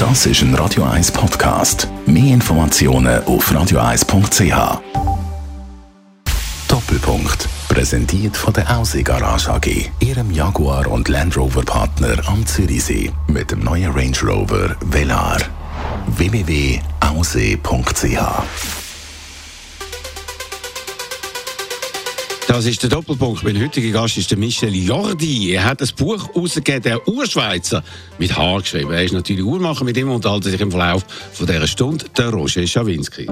Das ist ein Radio 1 Podcast. Mehr Informationen auf radio1.ch. Doppelpunkt. Präsentiert von der Aussee Garage AG, Ihrem Jaguar und Land Rover Partner am Zürichsee. Mit dem neuen Range Rover Velar. www.aussee.ch. Das ist der Doppelpunkt. Mein heutiger Gast ist der Michel Jordi. Er hat ein Buch herausgegeben, der Urschweizer, mit H geschrieben. Er ist natürlich Uhrmacher, mit ihm unterhalten sich im Verlauf von dieser Stunde der Roger Schawinski.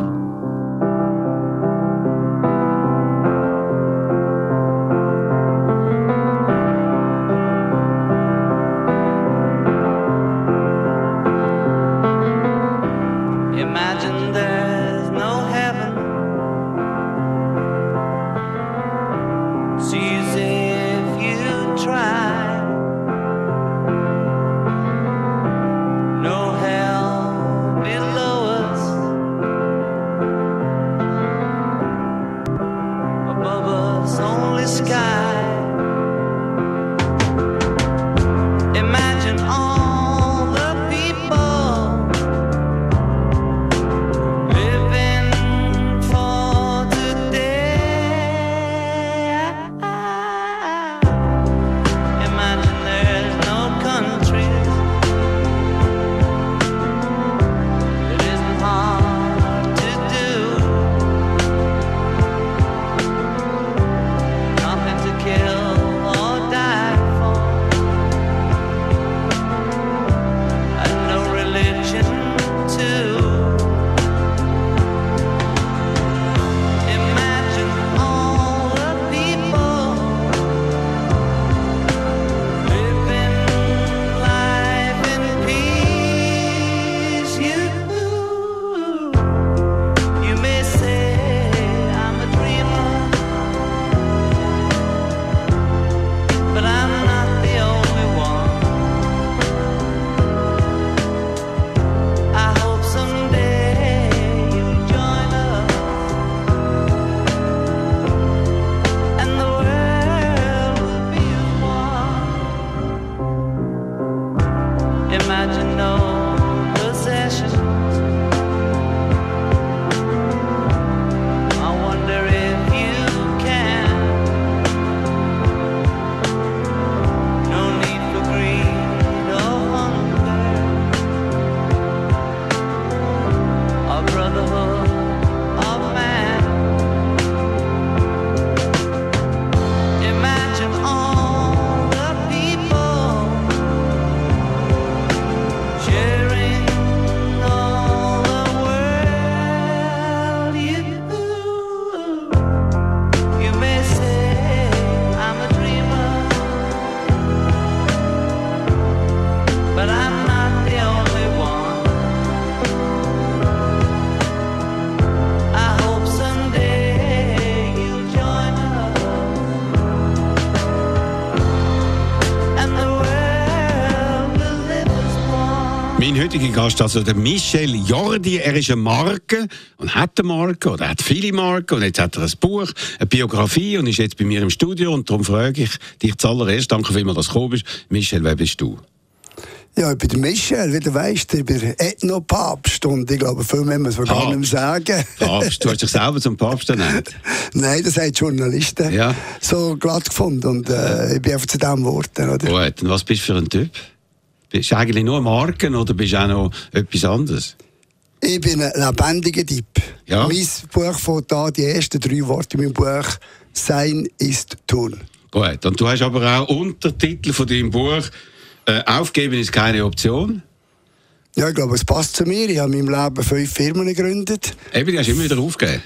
Mein heutiger Gast, also der Michel Jordi, er ist eine Marke und hat eine Marke oder hat viele Marken und jetzt hat er ein Buch, eine Biografie und ist jetzt bei mir im Studio und darum frage ich dich zuallererst, danke vielmals, dass du gekommen bist. Michel, wer bist du? Ja, ich bin der Michel, wie du weisst, ich bin Ethno-Papst und ich glaube, viel mehr muss man gar nicht mehr sagen. Papst, du hast dich selber zum Papst ernannt? Nein, das haben die Journalisten so glatt gefunden und ich bin einfach zu dem Worten. Oder? Gut, und was bist du für ein Typ? Bist du eigentlich nur Marken oder bist du auch noch etwas anderes? Ich bin ein lebendiger Typ. Ja? Mein Buch fängt an, die ersten 3 Worte in meinem Buch, Sein ist Tun. Gut, und du hast aber auch Untertitel von deinem Buch, Aufgeben ist keine Option. Ja, ich glaube, es passt zu mir. Ich habe in meinem Leben 5 Firmen gegründet. Eben, die hast du immer wieder aufgegeben.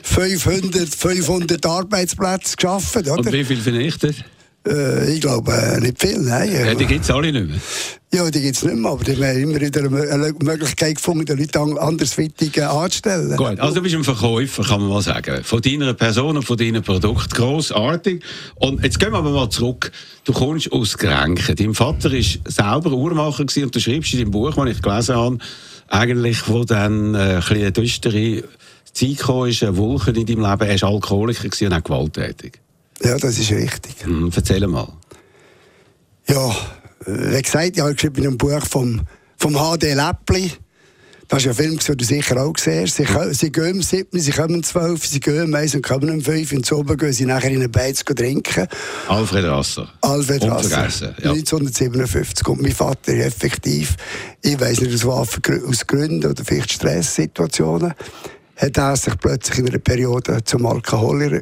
500 Arbeitsplätze geschaffen. Oder? Und wie viel vernichtet? Ich glaube, nicht viel, nein. Ja, die gibt es alle nicht mehr. Ja, die gibt es nicht mehr, aber die haben immer wieder eine Möglichkeit gefunden, die Leute andersweitig anzustellen. Gut, also du bist ein Verkäufer, kann man mal sagen. Von deiner Person und von deinem Produkt. Grossartig. Und jetzt gehen wir aber mal zurück. Du kommst aus Grenken. Dein Vater war selber Uhrmacher gewesen, und du schreibst in deinem Buch, das ich gelesen habe, eigentlich, wo dann eine düstere Zeit kam, ist ein Wolken in deinem Leben. Er war Alkoholiker und auch gewalttätig. Ja, das ist richtig. Erzähl mal. Ja, wie gesagt, ich habe geschrieben in einem Buch vom HD Läppli. Das ist ein Film, den du sicher auch siehst. Sie gehen um 7, sie kommen um 12, sie gehen um 1 und kommen um 5. Und zu oben gehen sie nachher in eine Beiz trinken. Alfred Rasser. Unvergessen, ja. 1957. Und mein Vater effektiv, ich weiss nicht aus Gründen oder vielleicht Stresssituationen, hat er sich plötzlich in einer Periode zum Alkoholiker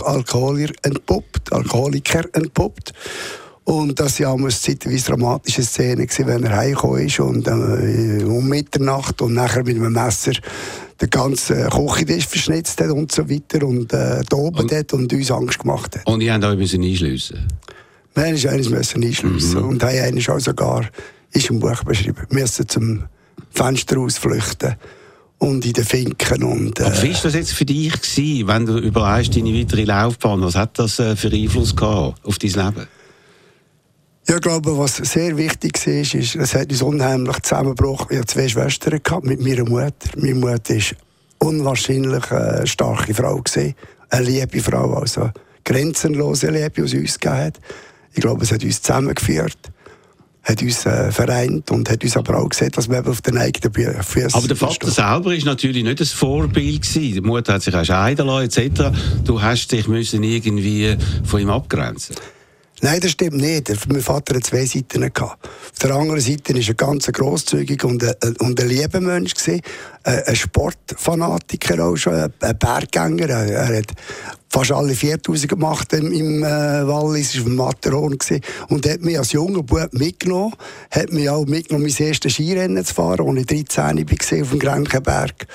entpuppt. Und das war eine zeitweise dramatische Szene, wenn er heimgekommen ist und um Mitternacht und nachher mit einem Messer den ganzen Küchentisch verschnitzt hat und so weiter und toben hat und uns Angst gemacht hat. Und ihr habt euch einschliessen? Wir mussten eines einschliessen und haben eines auch sogar, ist im Buch beschrieben, wir mussten zum Fenster ausflüchten und in den Finken. Und, aber wie war das jetzt für dich gewesen, wenn du überlegst deine weitere Laufbahn? Was hat das für Einfluss gehabt auf dein Leben? Ja, ich glaube, was sehr wichtig war, ist, es hat uns unheimlich zusammengebrochen. Ich hatte 2 Schwestern mit meiner Mutter. Meine Mutter war unwahrscheinlich eine starke Frau gewesen. Eine liebe Frau, also grenzenlose Liebe, die sie uns gegeben hat. Ich glaube, es hat uns zusammengeführt, hat uns vereint und hat uns aber auch gesagt, dass wir auf den eigenen Füßen. Aber der Vater selber war natürlich nicht ein Vorbild gewesen. Die Mutter hat sich auch scheiden lassen, etc. Du hast dich irgendwie von ihm abgrenzen. Nein, das stimmt nicht. Mein Vater hatte 2 Seiten gehabt. Auf der anderen Seite war er ganz grosszügig und ein lieber Mensch gewesen. Ein Sportfanatiker auch schon, ein Berggänger. Er hat fast alle 4000 gemacht im Wallis, war auf dem Matterhorn gewesen. Und hat mich als junger Bub mitgenommen. Hat mich auch mitgenommen, mein erstes Skirennen zu fahren, als ich 13 war auf dem Grenchenberg.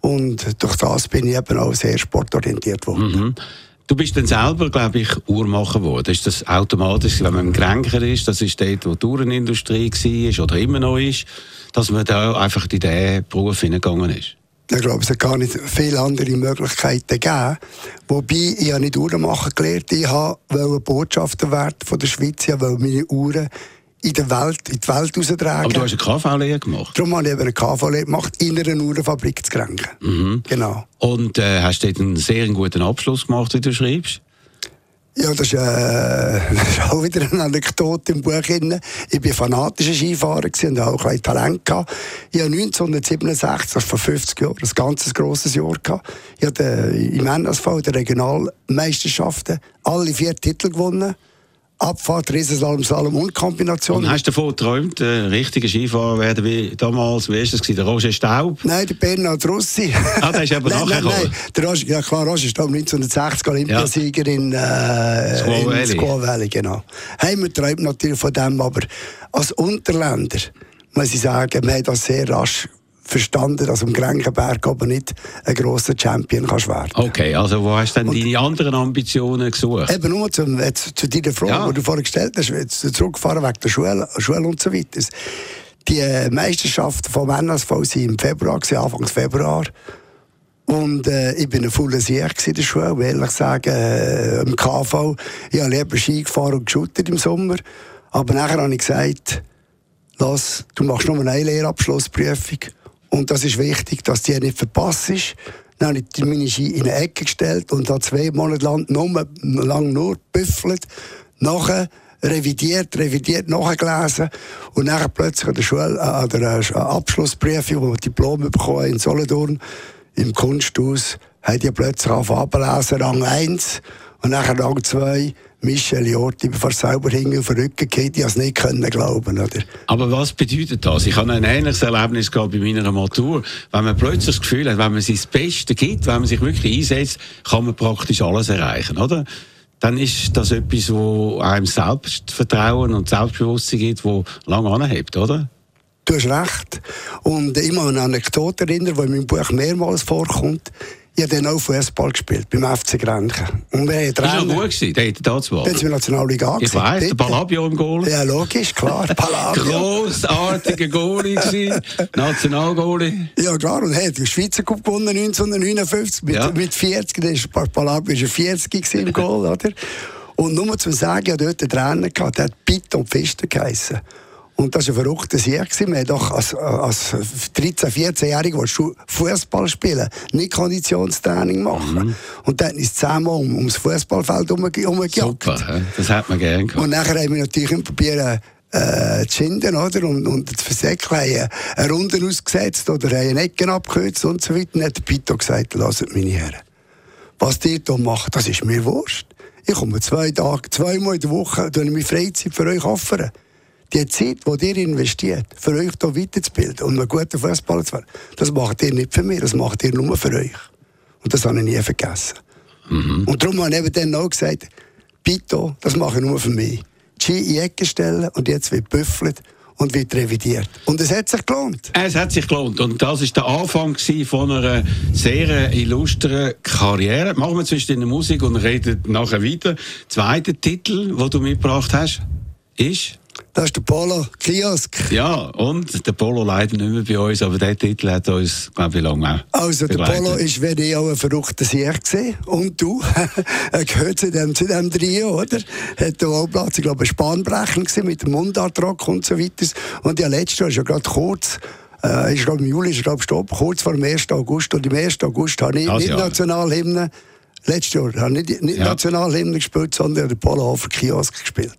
Und durch das bin ich eben auch sehr sportorientiert worden. Mhm. Du bist dann selber, glaube ich, Uhrmacher geworden. Ist das automatisch, wenn man im Grenker ist, das ist dort, wo die Uhrenindustrie war oder immer noch ist, dass man da einfach in diesen Beruf hineingegangen ist? Ich glaube, es hat gar nicht viele andere Möglichkeiten gegeben. Wobei, ich habe nicht Uhrenmacher gelernt, ich wollte Botschafter werden von der Schweiz, ich wollte meine Uhren in die Welt raustragen. Aber du hast eine KV-Lehre gemacht? Darum habe ich eben eine KV-Lehre gemacht, in einer Uhrenfabrik zu Grenken. Mhm. Genau. Und hast du dort einen sehr guten Abschluss gemacht, wie du schreibst? Ja, das ist auch wieder eine Anekdote im Buch. Ich war fanatischer Skifahrer und hatte auch ein Talent gehabt. Ich habe 1967, das vor 50 Jahren, ein ganz grosses Jahr gehabt. Ich hatte im NSV der Regionalmeisterschaften alle 4 Titel gewonnen. Abfahrt, Riesenslalom, Slalom und Kombination. Und hast du davon geträumt, richtiger Skifahrer werden wie damals, wie war das, der Roger Staub? Nein, der Bernhard Russi. Ah, der ist aber nachher gekommen. Nein, der Roger, ja klar, Roger Staub, 1960 Olympiasieger in Squaw Valley, genau. Haben wir geträumt natürlich von dem, aber als Unterländer muss ich sagen, wir haben das sehr rasch verstanden, dass am Grenkenberg aber nicht ein grosser Champion kannst werden. Okay, also wo hast du denn deine anderen Ambitionen gesucht? Eben nur zu deiner Frage, die du vorhin gestellt hast, jetzt zurückgefahren wegen der Schule und so weiter. Die Meisterschaften vom NSV waren im Februar, Anfang Februar. Und ich bin ein fauler Sieg in der Schule, will ehrlich sagen, im KV. Ich habe lieber Ski gefahren und geschüttet im Sommer. Aber nachher habe ich gesagt, lass, du machst nur eine Lehrabschlussprüfung. Und das ist wichtig, dass die nicht verpasst ist. Dann habe ich meine Ski in eine Ecke gestellt und habe 2 Monate lang nur gebüffelt. Nachher revidiert, nachgelesen. Und nachher plötzlich an der Schule, an der Abschlussprüfung, wo wir Diplom bekommen in Solothurn, im Kunsthaus, haben die plötzlich angelesen, Rang 1 und nachher Rang 2. Michel Jort, ich bin fast selber hinten auf den Rücken gefallen, ich konnte es nicht glauben. Oder? Aber was bedeutet das? Ich habe ein ähnliches Erlebnis gehabt bei meiner Matur. Wenn man plötzlich das Gefühl hat, wenn man sich das Beste gibt, wenn man sich wirklich einsetzt, kann man praktisch alles erreichen, oder? Dann ist das etwas, wo einem Selbstvertrauen und Selbstbewusstsein gibt, das lange anhebt, oder? Du hast recht. Und ich muss eine Anekdote erinnern, die in meinem Buch mehrmals vorkommt. Ich habe dann auch Fußball gespielt, beim FC Grenchen. Und wir das war noch gut gewesen, der hätte da zu Dann sind wir Nationalliga angesehen. Ich weiss, der Palabio im Goal. Ja, logisch, klar, Palabio. Grossartiger Goalie gewesen, Nationalgoalie. Ja, klar, und er hat den Schweizer Cup gewonnen 1959 mit 40. Dann war Palabio 40 im Goal, oder? Und nur zum Sagen, ich hatte dort einen Trainer gehabt, der hat Pitt und Pfister geheissen. Und das war ein verrückter Sieg. Wir doch als 13-, 14-Jährige Fußball spielen, nicht Konditionstraining machen. Mhm. Und dann ist es 10-mal ums Fußballfeld herumgejagt. Super, das hat man gerne gehabt. Und nachher haben wir natürlich probiert, zu schinden, oder? Und das Versäckchen haben eine Runde ausgesetzt oder haben eine Ecke abgekürzt und so weiter. Dann hat der Pito gesagt, lasst meine Herren. Was ihr hier macht, das ist mir wurscht. Ich komme 2 Tage, 2-mal in der Woche, tue ich meine Freizeit für euch opfern. Die Zeit, die ihr investiert, für euch hier weiterzubilden und einen guten Fußballer zu werden, das macht ihr nicht für mich, das macht ihr nur für euch. Und das habe ich nie vergessen. Und darum habe ich eben dann auch gesagt, Pito, das mache ich nur für mich. Die Ski in die Ecke stellen und jetzt wird büffelt und wird revidiert. Und es hat sich gelohnt. Es hat sich gelohnt. Und das war der Anfang von einer sehr illustren Karriere. Machen wir zwischen der Musik und reden nachher weiter. Zweiter Titel, den du mitgebracht hast, ist... Das ist der Polo Kiosk. Ja, und der Polo leider nicht mehr bei uns, aber der Titel hat uns, glaube ich, lange auch Also der begleitet. Polo ist, wenn ich auch ein verrückter Sieg gesehen. Und du, er gehört zu dem Trio, oder? Hat auch Platz, ich glaube, ein Spanbrechen gewesen, mit dem Mundartrock und so weiter. Und ja, letztes Jahr ist ja gerade kurz, ich glaube, im Juli ist er gestorben, kurz vor dem 1. August. Und im 1. August habe ich nicht Nationalhymne, letztes Jahr habe ich nicht Nationalhymne gespielt, sondern den Polohofer Kiosk gespielt.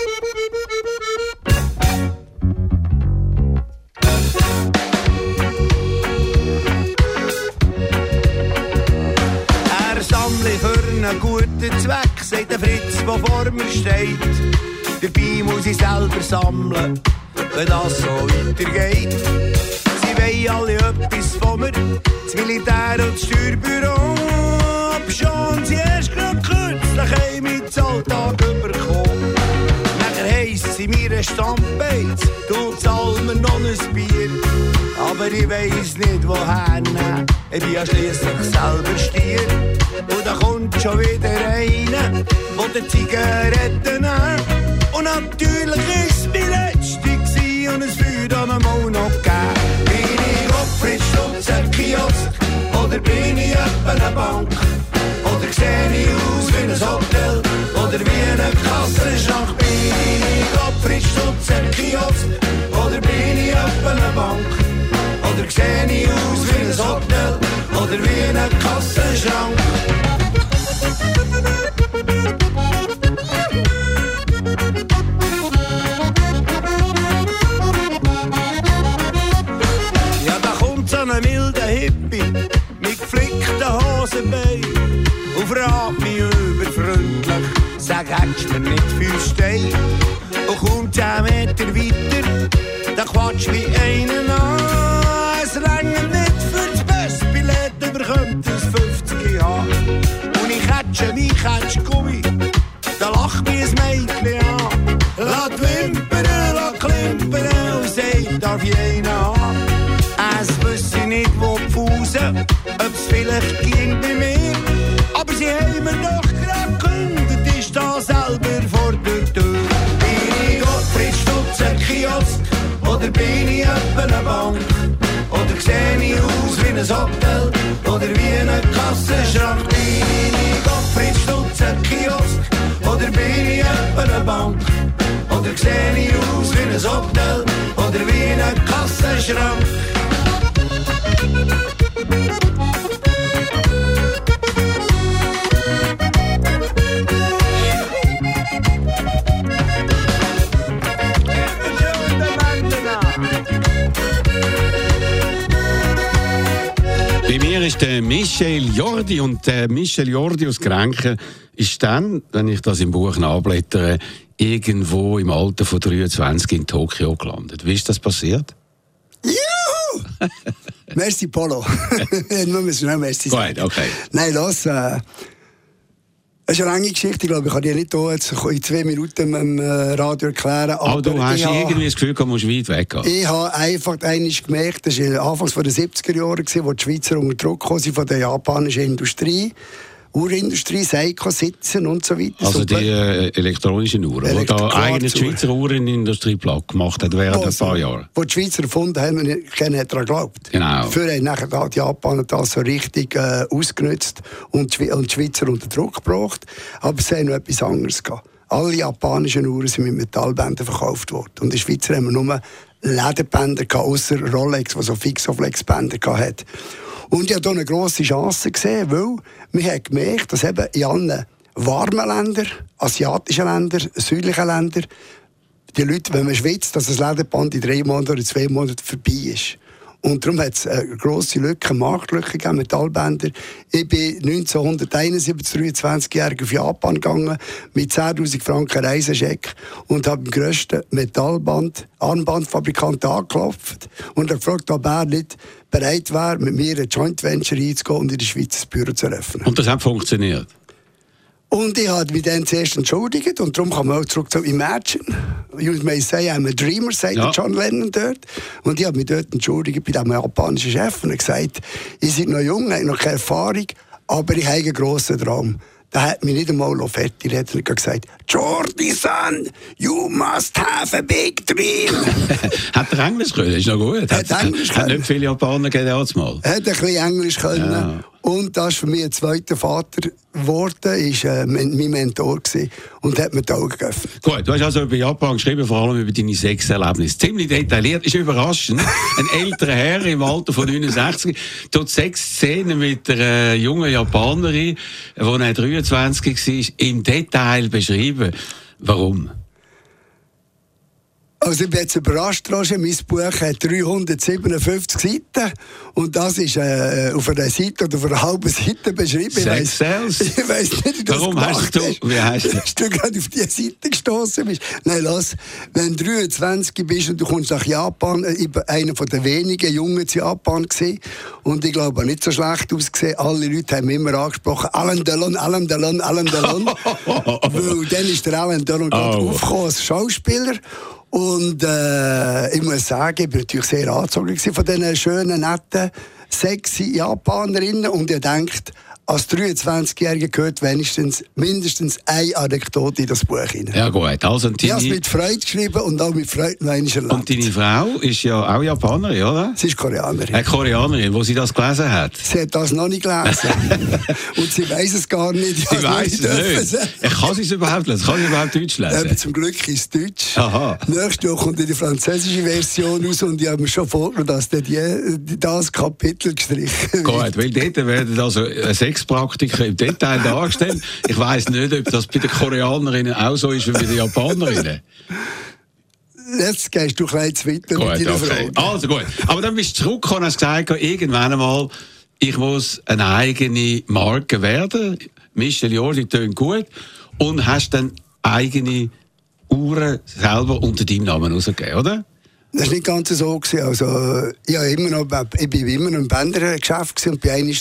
Für einen guten Zweck, sagt der Fritz, der vor mir steht. Dabei muss ich selber sammeln, wenn das so weitergeht. Sie wollen alle etwas von mir, das Militär und das Steuerbüro. Aber schon sie erst gerade kürzlich haben wir den Alltag bekommen. Nachher heisst sie mir ein Stammbeiz, du zahlst mir noch ein Bier. Aber ich weiss nicht, woher nehmen, ich bin ja schliesslich selber Stier. Und da kommt schon wieder einer, der die Zigaretten nimmt. Und natürlich ist es mein letzte und es würde an einem auch noch geben. Bin ich Gottfried Stutzer Kiosk oder bin ich etwa eine Bank? Oder sehe ich aus wie ein Hotel oder wie eine Kassenschrank? Bin ich Gottfried Stutzer Kiosk oder bin ich etwa eine Bank? Oder sehe ich aus wie ein Hotel oder wie eine Kassenschrank? Ja, da kommt so ein wilder Hippie mit geflickten Hosenbeinen und fragt mich überfreundlich, sag, hättest du mir nicht 5 Steine? Und kommt 10 Meter weiter, da quatscht mich einen an. Es reicht nicht für das Bestbillett, überkommt es 50 Jahre. Und ich hätte mich, Gummi, da lacht mich ein Mädchen an. Lass wimpern, lass klimpern und sagt, darf ich einen haben? Es wüsste nicht, wo die Fusen, ob es vielleicht ging bei mir. Aber sie haben mir doch gerade gekündigt, ist da selber vor der Tür. Bin ich Gottfried Stutzer Kiosk oder bin ich etwa eine Bank? Oder sehe ich aus wie ein Hotel oder wie eine Kassenschrank? Bin ich Gottfried Stutzer Kiosk oder bin ich etwa eine Bank? Oder sehe ich aus wie ein Hotel oder wie eine Kassenschrank? Bei mir ist der Michel Jordi und der Michel Jordi aus Grenchen ist dann, wenn ich das im Buch nachblättere, irgendwo im Alter von 23 in Tokio gelandet. Wie ist das passiert? Juhu! Merci, Polo. Nur müssen wir merci sagen. Gut, okay. Nein, los. Es ist eine lange Geschichte, ich glaube, ich kann die nicht jetzt in 2 Minuten im Radio erklären. Aber du hast irgendwie das Gefühl, du musst weit weggehen. Ich habe einfach gemerkt, das war Anfangs der 70er Jahre, wo die Schweizer unter Druck kamen von der japanischen Industrie. Uhrindustrie, Seiko sitzen und so weiter. Also die elektronischen Uhren, die da eigene Schweizer Uhrenindustrie platt gemacht hat während ein paar Jahren. Wo die Schweizer erfunden haben, keiner hat daran geglaubt. Genau. Früher haben nachher die Japaner das so richtig ausgenutzt und die Schweizer unter Druck gebracht. Aber sie haben noch etwas anderes gehabt. Alle japanischen Uhren sind mit Metallbändern verkauft worden. Und die Schweizer haben nur Lederbänder gehabt, ausser Rolex, die so Fixoflex-Bänder hatte. Und ich habe hier eine grosse Chance gesehen, weil wir haben gemerkt, dass eben in allen warmen Ländern, asiatischen Ländern, südlichen Ländern, die Leute, wenn man schwitzt, dass das Lederband in 3 Monaten oder 2 Monaten vorbei ist. Und darum hat es eine grosse Lücke, Marktlücke gegeben, Metallbänder. Ich bin 1971, 23-jährig auf Japan gegangen, mit 10'000 Franken Reisescheck und habe beim grössten Armbandfabrikant angeklopft und habe gefragt, ob er nicht bereit wäre, mit mir ein Joint Venture einzugehen und in der Schweiz ein Büro zu eröffnen. Und das hat funktioniert? Und ich habe mich dann zuerst entschuldigt und darum kann man auch zurück zu Imagine. You may say I'm a dreamer, sagt John Lennon dort. Und ich habe mich dort entschuldigt bei dem japanischen Chef und gesagt, ich bin noch jung, ich habe noch keine Erfahrung, aber ich habe einen grossen Traum. Der hat mich nicht einmal fertig reden und gesagt, Jordi son, you must have a big dream. Hat er Englisch können? Ist noch gut. Hat nicht viele Japaner gegeben, mal. Hat ein bisschen Englisch können. Ja. Und das ist für mich ein zweiter Vater geworden, ist mein Mentor gewesen und hat mir die Augen geöffnet. Gut, du hast also über Japan geschrieben, vor allem über deine Sexerlebnisse. Ziemlich detailliert, ist überraschend. Ein älterer Herr im Alter von 69 tut Sexszenen mit einer jungen Japanerin, die 23 war, im Detail beschrieben. Warum? Also ich bin jetzt überrascht, Roger. Mein Buch hat 357 Seiten und das ist auf einer Seite oder auf einer halben Seite beschrieben. Ich weiss nicht, wie das Warum hast du? Wie heißt das? Dass du gerade auf diese Seite gestoßen bist. Nein, lass, wenn du 23 bist und du kommst nach Japan, ich war einer der wenigen Jungen in Japan gewesen, und ich glaube nicht so schlecht ausgesehen. Alle Leute haben mich immer angesprochen, Alain Delon, Alain Delon, Alain Delon. Weil dann ist der Alain Delon gerade aufgekommen als Schauspieler. Und ich muss sagen, ich war natürlich sehr angezogen von diesen schönen, netten, sexy Japanerinnen. Und ich denke, als 23-Jähriger gehört mindestens eine Anekdote in das Buch rein. Ja gut, also ich habe es mit Freude geschrieben und auch mit Freude noch einmal erlebt. Und deine Frau ist ja auch Japanerin, oder? Sie ist Koreanerin. Eine Koreanerin, wo sie das gelesen hat? Sie hat das noch nicht gelesen. Und sie weiss es gar nicht. Sie weiss es nicht. Kann sie es überhaupt lesen? Kann sie überhaupt Deutsch lesen? Zum Glück ist es Deutsch. Aha. Nächstes Jahr kommt die französische Version raus und ich habe mir schon vorgenommen, dass das Kapitel gestrichen wird. Gut, weil dort werden also Sexpraktiken im Detail dargestellt. Ich weiss nicht, ob das bei den Koreanerinnen auch so ist wie bei den Japanerinnen. Jetzt gehst du gleich weiter mit deiner Frage. Also gut. Aber dann bist du zurückgekommen und hast gesagt, irgendwann einmal, ich muss eine eigene Marke werden. Michel Jordi tönt gut. Und hast dann eigene Uhren selber unter deinem Namen rausgegeben, oder? Das war nicht ganz so. Also, ich bin immer noch im Bändergeschäft und bin einmal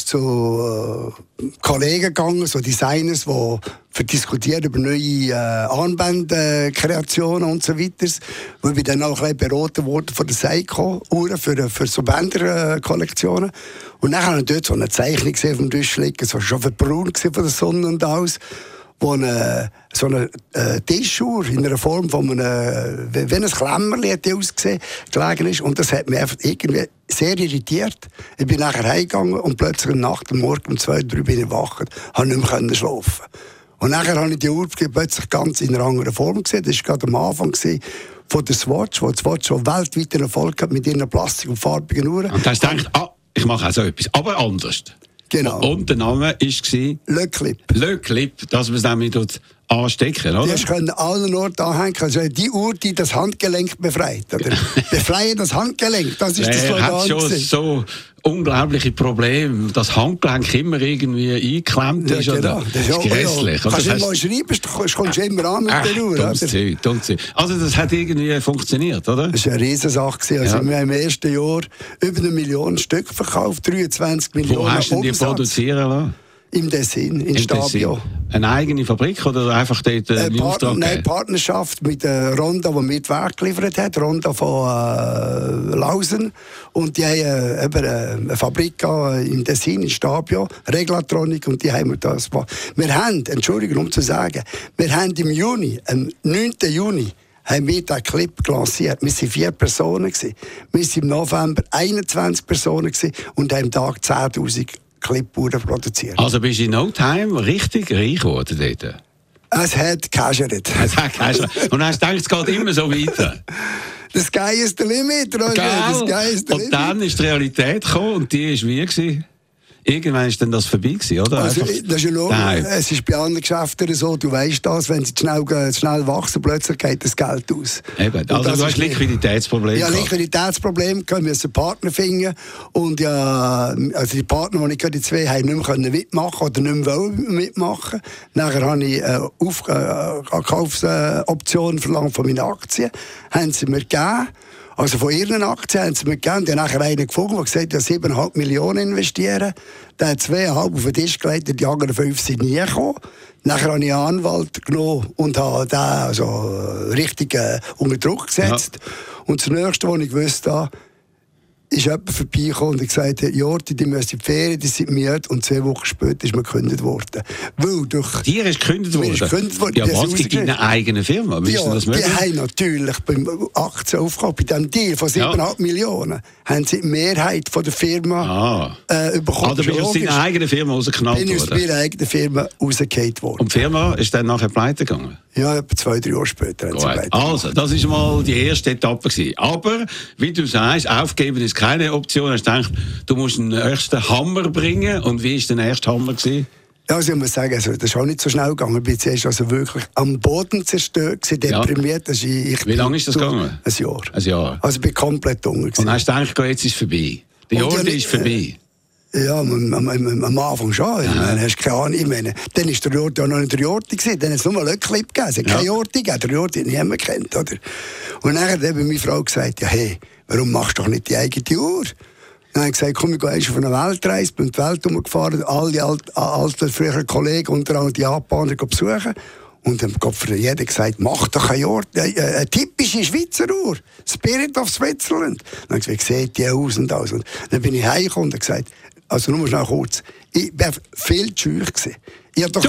zu Kollegen gegangen, so Designers, die diskutieren über neue Armbandkreationen und so weiter. Und ich bin dann auch ein bisschen beraten worden von der Seiko-Uhren für so Bänderkollektionen. Und dann habe ich dort so eine Zeichnung gesehen vom Tisch liegen, so schon verbraunt von der Sonne und alles, wo so eine Tischuhr in einer Form von wie ein Klemmerli ausgesehen gelegen ist. Und das hat mich einfach irgendwie sehr irritiert. Ich bin nachher heimgegangen und plötzlich Nacht am Morgen um 2, 3 bin ich wach, konnte nicht mehr schlafen. Und nachher habe ich die Uhr plötzlich ganz in einer anderen Form gesehen. Das war gerade am Anfang von der Swatch, wo die Swatch schon weltweit Erfolg hat mit ihren Plastik- und farbigen Uhren. Und da hast du gedacht, ich mache auch so etwas, aber anders. Genau. Und der Name war Le Clip. Le Clip, dass man es nämlich dort anstecken, oder? Die können allen Orten anhängen. Also die Uhr, die das Handgelenk befreit. Oder? Befreien das Handgelenk, das ist das Slogan. Er hat schon so unglaubliche Probleme, dass das Handgelenk immer irgendwie eingeklemmt ist. Ja, genau. Oder? Das ist grässlich. Kannst du mal schreiben, du kommst immer an mit der Uhr. Dummes Zeug. Also das hat irgendwie funktioniert, oder? Das war eine Riesensache. Also wir haben im ersten Jahr über 1 Million Stück verkauft, 23 Millionen Wo hast du die produzieren lassen? Im Tessin, in Stabio. Eine eigene Fabrik oder einfach dort einen Auftrag? Nein, Partnerschaft mit Ronda, die mit Werk geliefert hat, Ronda von Lausen. Und die haben eine Fabrik im Tessin, in Stabio, Reglatronik, und die haben wir das gemacht. Wir haben, Entschuldigung, um zu sagen, wir haben im Juni, am 9. Juni, haben wir diesen Clip lanciert. Wir waren 4 Personen. Wir waren im November 21 Personen und haben am Tag 10'000 Clipuhren produziert. Also bist du in no time richtig reich geworden dort? Es hat gehäschert. Und hast gedacht, es geht immer so weiter? The sky is the limit, Roger. The sky is the limit. Und dann ist die Realität gekommen und die war wie gewesen? irgendwann ist dann das vorbei gewesen, oder? Also, das ist ja logisch. Es ist bei anderen Geschäften so, du weißt das, wenn sie schnell wachsen, plötzlich geht das Geld aus. Eben, also du hast Liquiditätsprobleme. Ja, Liquiditätsprobleme, wir müssen Partner finden. Und ja, also die Partner, die ich gerade die zwei haben, nicht mehr mitmachen oder nicht mehr mitmachen. Nachher habe ich eine Kaufoption verlangt von meinen Aktien. Haben sie mir gegeben. Also von ihren Aktien haben sie mir gegeben. Die haben nachher einen gefunden, der gesagt hat, 7,5 Millionen investieren. Der hat 2,5 auf den Tisch gelegt, die anderen 5 sind nie gekommen. Nachher habe ich einen Anwalt genommen und habe den also richtig unter Druck gesetzt. Ja. Und das Nächste, was ich wusste, ist jemand vorbeigekommen und gesagt hat, Jordi, die müssen in die Ferien, die sind müde. Und 2 Wochen später ist mir gekündigt worden. Weil durch... Dir ist gekündigt worden? Ja, was, in deiner eigenen Firma? Ja, das die haben natürlich beim Aktienaufkauf, bei diesem Deal von 7,5 Millionen, haben sie die Mehrheit von der Firma bekommen. Also bist du aus deiner eigenen Firma rausgeknallt worden? Bin ich aus meiner eigenen Firma rausgekehrt worden. Und die Firma ist dann nachher pleite gegangen? Ja, etwa 2-3 Jahre später haben sie pleite gegangen. Also, das war mal die erste Etappe gewesen. Aber, wie du sagst, aufgeben ist keine Option. Hast du gedacht, du musst den ersten Hammer bringen. Und wie war der erste Hammer gewesen? Ja, also ich muss sagen, also, das ist auch nicht so schnell gegangen. Ich bin zuerst also wirklich am Boden zerstört, deprimiert. Ja. Wie lange ist das gegangen? Ein Jahr. Ein Jahr. Also ich bin komplett unten. Und hast du gedacht, jetzt ist es vorbei? Der Jordi ist vorbei. Ja, am Anfang schon. Ich meine, hast keine Ahnung. Ich meine, dann war der Jordi auch noch nicht der Jordi gewesen. Dann hat es nur mal Löckclip gegeben. Es hat keinen Jordi gegeben. Der Jordi hat niemand kennt, oder? Und dann hat eben meine Frau gesagt, ja, hey, warum machst du doch nicht die eigene Uhr? Dann habe ich gesagt, komm, ich gehe auf eine Weltreise, bin die Welt umgefahren, alle alte frühere Kollegen, unter anderem die Japaner, besuchen. Und dann hat jeder gesagt, mach doch eine typische Schweizer Uhr. Spirit of Switzerland. Dann habe ich gesagt, wie sieht die aus und alles. Und dann bin ich heimgekommen und habe gesagt, also nur schnell kurz, ich war viel zu scheu gewesen. Ich habe doch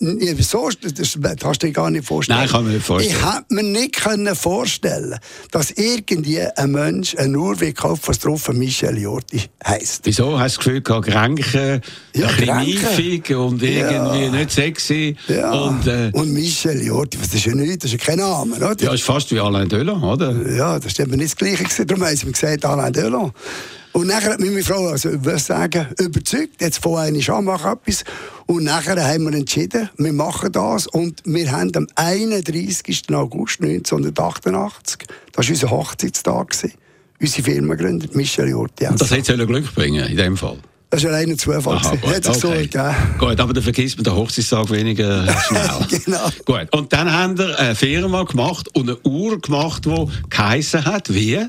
das kannst du dir gar nicht vorstellen. Nein, kann man nicht vorstellen. Ich hätte mir nicht vorstellen, dass irgendwie ein Mensch eine Uhr kauft, was drauf Michel Jordi heisst. Wieso? Hast du das Gefühl gehabt, Kränken, kniefig und irgendwie nicht sexy? Ja. Und Michel Jordi, das ist ja nichts, das ist ja kein Name, oder? Ja, ist fast wie Alain Delon, oder? Ja, das ist eben nicht das Gleiche gewesen. Darum haben sie mir gesagt, Alain Delon. Und nachher hat meine Frau, also ich würde sagen, überzeugt, jetzt von einer schon mach etwas. Und nachher haben wir entschieden, wir machen das. Und wir haben am 31. August 1988, das war unser Hochzeitstag, unsere Firma gegründet, Michel Jordi. Und das hätte Glück bringen in dem Fall? Das war ein reiner Zufall. Hat sich so ergeben. Gut, aber dann vergisst man den Hochzeitstag weniger schnell. Genau. Gut. Und dann haben wir eine Firma gemacht und eine Uhr gemacht, die geheissen hat, wie?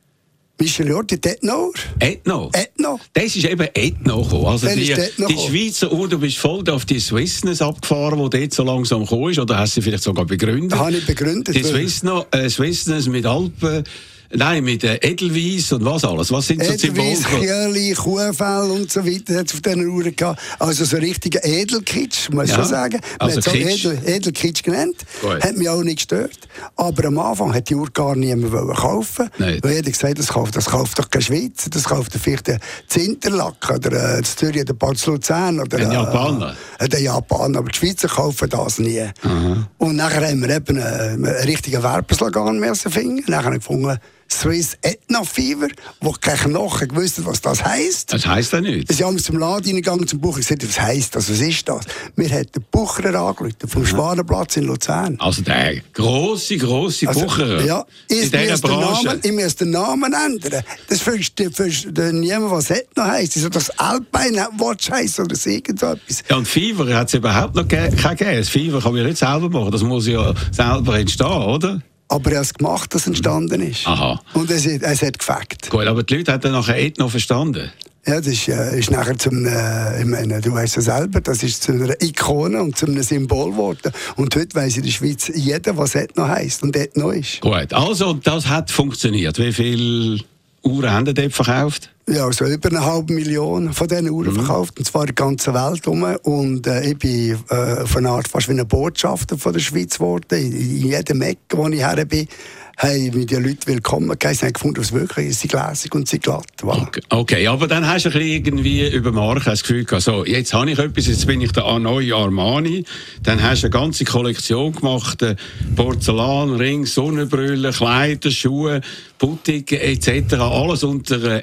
Michel Jordi, Ethno. Ethno? Ethno. Das ist eben Ethno gekommen. Also die Schweizer Uhr, du bist voll auf die Swissness abgefahren, die dort so langsam gekommen ist, oder hast du sie vielleicht sogar begründet? Habe ich begründet. Die Swissness mit Alpen... Nein, mit Edelweiss und was alles? Was sind so Symbole? Edelweiss, Kirli, Kuhfell und so weiter hat es auf diesen Uhren gehabt. Also so ein richtiger Edelkitsch, muss ich schon sagen. Man Also hat es auch Edelkitsch genannt. Gut. Hat mich auch nicht gestört. Aber am Anfang hat die Uhr gar niemand kaufen. Nein. Weil jeder gesagt hat, das kauft doch keine Schweiz, das kauft vielleicht ein Interlaken oder das Zürich oder Bad Luzern oder ein Japaner. Der Japaner, aber die Schweizer kaufen das nie. Aha. Und nachher haben wir eben einen richtigen Werbeslogan finden. Nachher haben wir gefunden, Swiss Ethno Fever, wo kein Knochen gewusst hat, was das heisst. Das heisst ja nichts. Sie haben zum Laden reingegangen, zum Bucher, gesagt, was heisst das, was ist das? Wir haben den Bucher angerufen, vom Schwanenplatz in Luzern. Also der grosse Bucher ja, in dieser Branche. Ich muss den Namen ändern. Das für niemand, was Ethno heisst. Also das Alpine Watch heisst oder so etwas. Ja, und Fever hat es überhaupt noch kein gegeben. Das Fever kann man nicht selber machen, das muss ja selber entstehen, oder? Aber er hat es gemacht, dass es entstanden ist. Aha. Und es hat gefackt. Gut, aber die Leute haben dann nachher Ethno verstanden. Ja, das ist nachher ich meine, du weißt ja selber, das ist zu einer Ikone und zu einem Symbol geworden. Und heute weiss in der Schweiz jeder, was Ethno heisst und Ethno ist. Gut, also das hat funktioniert. Wie viele Uhren haben Sie dort verkauft? Ja, also über 500.000 von diesen Uhren verkauft, und zwar in der ganzen Welt rum. Und ich bin von einer Art fast wie ein Botschafter von der Schweiz geworden. In jedem Ecke, wo ich her bin, haben mir die Leute willkommen geheißen. Sie haben gefunden, dass wirklich sie gläsig und sie glatt war. Okay, aber dann hast du irgendwie über Marke das Gefühl gehabt, so, jetzt habe ich etwas, jetzt bin ich der neue Armani. Dann hast du eine ganze Kollektion gemacht, Porzellan, Ring, Sonnenbrille, Kleider, Schuhe, Boutiquen etc. Alles unter Ethno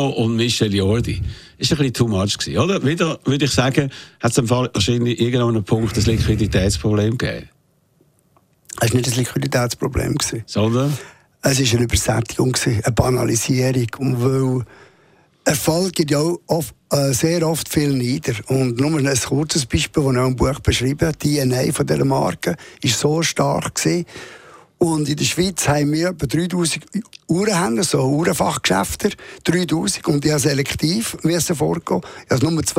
Bono und Michel Jordi. Ist ein bisschen too much gewesen, oder? Wieder, würde ich sagen, hat es im Fall wahrscheinlich irgendeinen Punkt ein Liquiditätsproblem gegeben. Es war nicht ein Liquiditätsproblem gewesen. Sondern? Es war eine Übersättigung gewesen, eine Banalisierung. Und weil Erfolg gibt ja auch sehr oft viel nieder. Und nur ein kurzes Beispiel, das ich auch im Buch beschrieben, die DNA von dieser Marke war so stark gewesen. Und in der Schweiz haben wir etwa 3000 Uhrenhändler, so Uhrenfachgeschäfte, 3000. Und ich habe selektiv vorgehen. Ich habe nur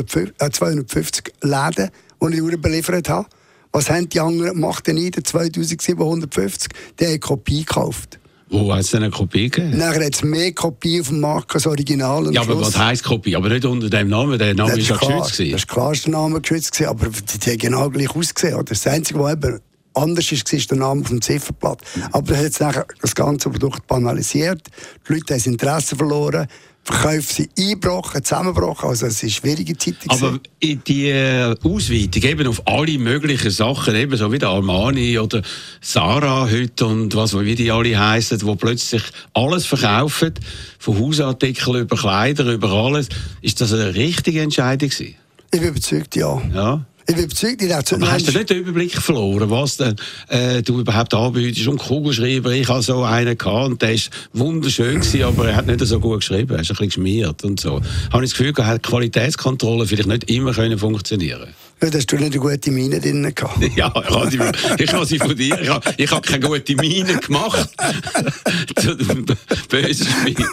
250 Läden, die ich Uhren beliefert habe. Was haben die anderen gemacht? In 2750? Die haben eine Kopie gekauft. Wo hat es denn eine Kopie gegeben? Nachher hat es mehr Kopie auf dem Markt als Original. Ja, aber was heisst Kopie? Aber nicht unter dem Namen. Der Name ist ja geschützt. Das ist klar, dass der Name geschützt war, aber die haben genau gleich ausgesehen. Oder? Das Einzige, was eben anders war, ist der Name auf dem Zifferblatt. Aber das hat jetzt nachher das ganze Produkt banalisiert. Die Leute haben das Interesse verloren. Verkäufe sind eingebrochen, zusammengebrochen. Also es war eine schwierige Zeit. Aber die Ausweitung eben auf alle möglichen Sachen, eben so wie der Armani oder Zara heute und was wie die alle heissen, wo plötzlich alles verkaufen, von Hausartikeln über Kleider, über alles. Ist das eine richtige Entscheidung gewesen? Ich bin überzeugt, ja. Ich bin überzeugt, aber hast du nicht den Überblick verloren, was denn, du überhaupt anbietest? Und Kugelschreiber, ich hatte so einen gehabt, und der war wunderschön gewesen, aber er hat nicht so gut geschrieben, er ist ein bisschen geschmiert und so. Habe ich das Gefühl, die Qualitätskontrolle vielleicht nicht immer funktionieren. Ja, da hast du nicht eine gute Miene drin gehabt. Ja, ich habe sie von dir. Ich habe keine gute Miene gemacht. Zu dem bösen Spiel.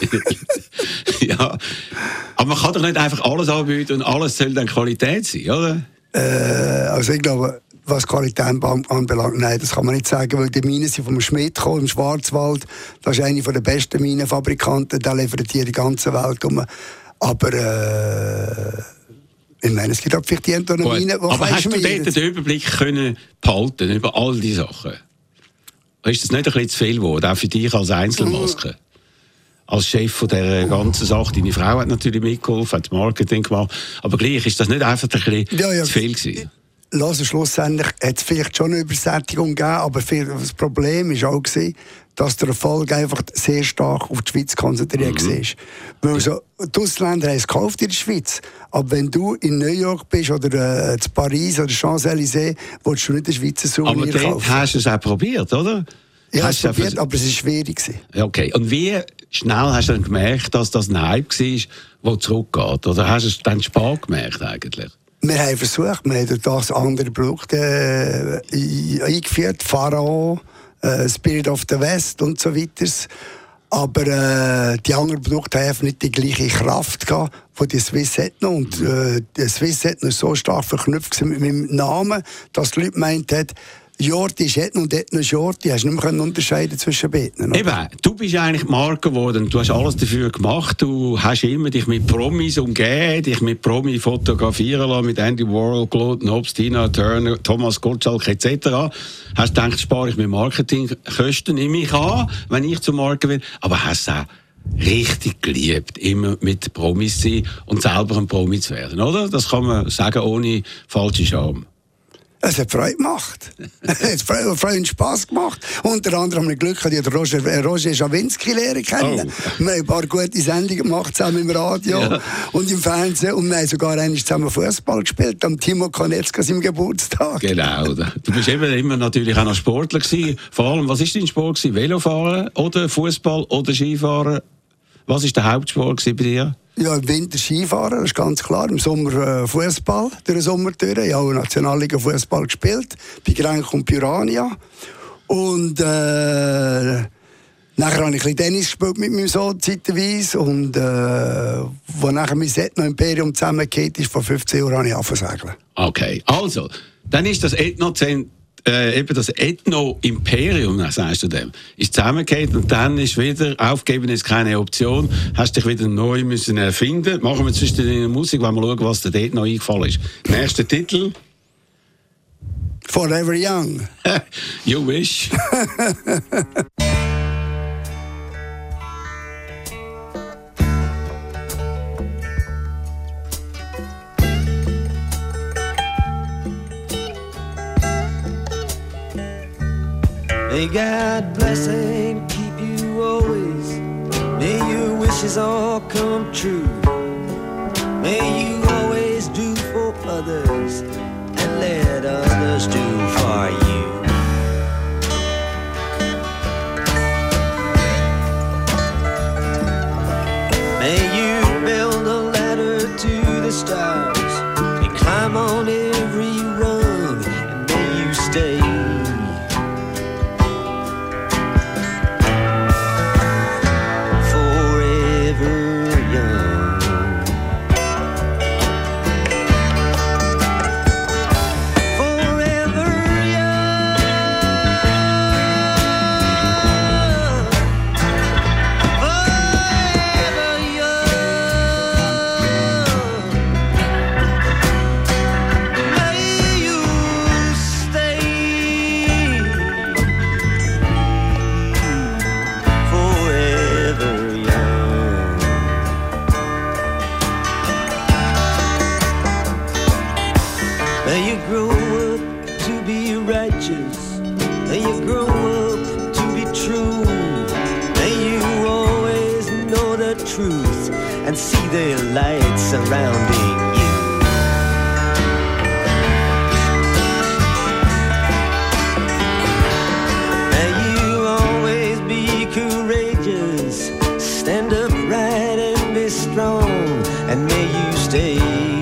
Ja. Aber man kann doch nicht einfach alles anbieten und alles soll dann Qualität sein, oder? Also ich glaube, was Qualität anbelangt, nein, das kann man nicht sagen, weil die Minen sind vom Schmidt gekommen, im Schwarzwald. Das ist einer der besten Minenfabrikanten, der liefert hier die ganze Welt um. Aber ich meine, es gibt auch vielleicht eine Mine, die aber hast du dort den Überblick können behalten über all diese Sachen? Ist das nicht ein bisschen zu viel geworden, auch für dich als Einzelmaske? Als Chef von dieser ganzen Sache. Deine Frau hat natürlich mitgeholfen, hat Marketing gemacht. Aber gleich, ist das nicht einfach ein bisschen zu viel gewesen? Also schlussendlich hat es vielleicht schon eine Übersättigung gegeben, aber das Problem war auch, dass der Erfolg einfach sehr stark auf die Schweiz konzentriert war. Weil so, die Ausländer haben es gekauft in der Schweiz. Aber wenn du in New York bist oder in Paris oder Champs-Élysées, willst du nicht in der Schweiz ein Souvenir kaufen. Aber dort hast du es auch probiert, oder? Ja, es probiert, aber es war schwierig. Okay, und wie schnell hast du dann gemerkt, dass das ein Hype war, der zurückgeht? Oder hast du es dann spät gemerkt eigentlich? Wir haben versucht, wir haben das andere Produkte eingeführt, Pharao, Spirit of the West und so weiter. Aber die anderen Produkte haben einfach nicht die gleiche Kraft gehabt von der Swiss Ethno. Und die Swiss Ethno ist so stark verknüpft mit meinem Namen, dass die Leute meinten, Jordi ist Ethno und Ethno ist Jordi. Du hast nicht mehr unterscheiden zwischen beiden. Eben, du bist eigentlich die Marke geworden. Du hast alles dafür gemacht. Du hast immer dich mit Promis umgeben, dich mit Promis fotografieren lassen, mit Andy Warhol, Claude Nobs, Tina Turner, Thomas Gottschalk etc. Hast gedacht, spare ich mir Marketingkosten in mich an, wenn ich zur Marke will. Aber hast es auch richtig geliebt, immer mit Promis zu sein und selber ein Promi zu werden, oder? Das kann man sagen, ohne falsche Scham. Es hat Freude gemacht. Es hat Freude und Spass gemacht. Unter anderem haben wir Glück gehabt, den Roger Schawinski lernen kennen. Wir haben ein paar gute Sendungen gemacht, zusammen im Radio und im Fernsehen. Und wir haben sogar einmal zusammen Fußball gespielt, am Timo Konietzka seinem Geburtstag. Genau. Du bist eben immer natürlich auch noch Sportler gewesen. Vor allem, was war dein Sport gewesen? Velofahren oder Fußball oder Skifahren? Was war der Hauptsport bei dir? Ja, im Winter Skifahren, das ist ganz klar. Im Sommer Fußball, durch den Sommer durch. Ich habe auch Nationalliga Fußball gespielt, bei Grenk und Piranha. Und nachher habe ich ein bisschen Tennis gespielt mit meinem Sohn zeitweise. Und wo nachher mein Ethno-Imperium zusammengeht ist, vor 15 Jahren habe ich angefangen zu segeln. Okay, also, dann ist das eben das Ethno-Imperium, sagst du dem, ist zusammengekehrt und dann ist wieder, aufgeben ist keine Option, hast dich wieder neu müssen erfinden. Machen wir zwischen der Musik, wenn wir schauen, was dir dort noch eingefallen ist. Nächster Titel? Forever Young. You wish. May God bless and keep you always. May your wish wishes all come true. May you always do for others and let others do for you. May you build a ladder to the stars and climb on every rung, and may you stay and see the light surrounding you. May you always be courageous, stand upright and be strong, and may you stay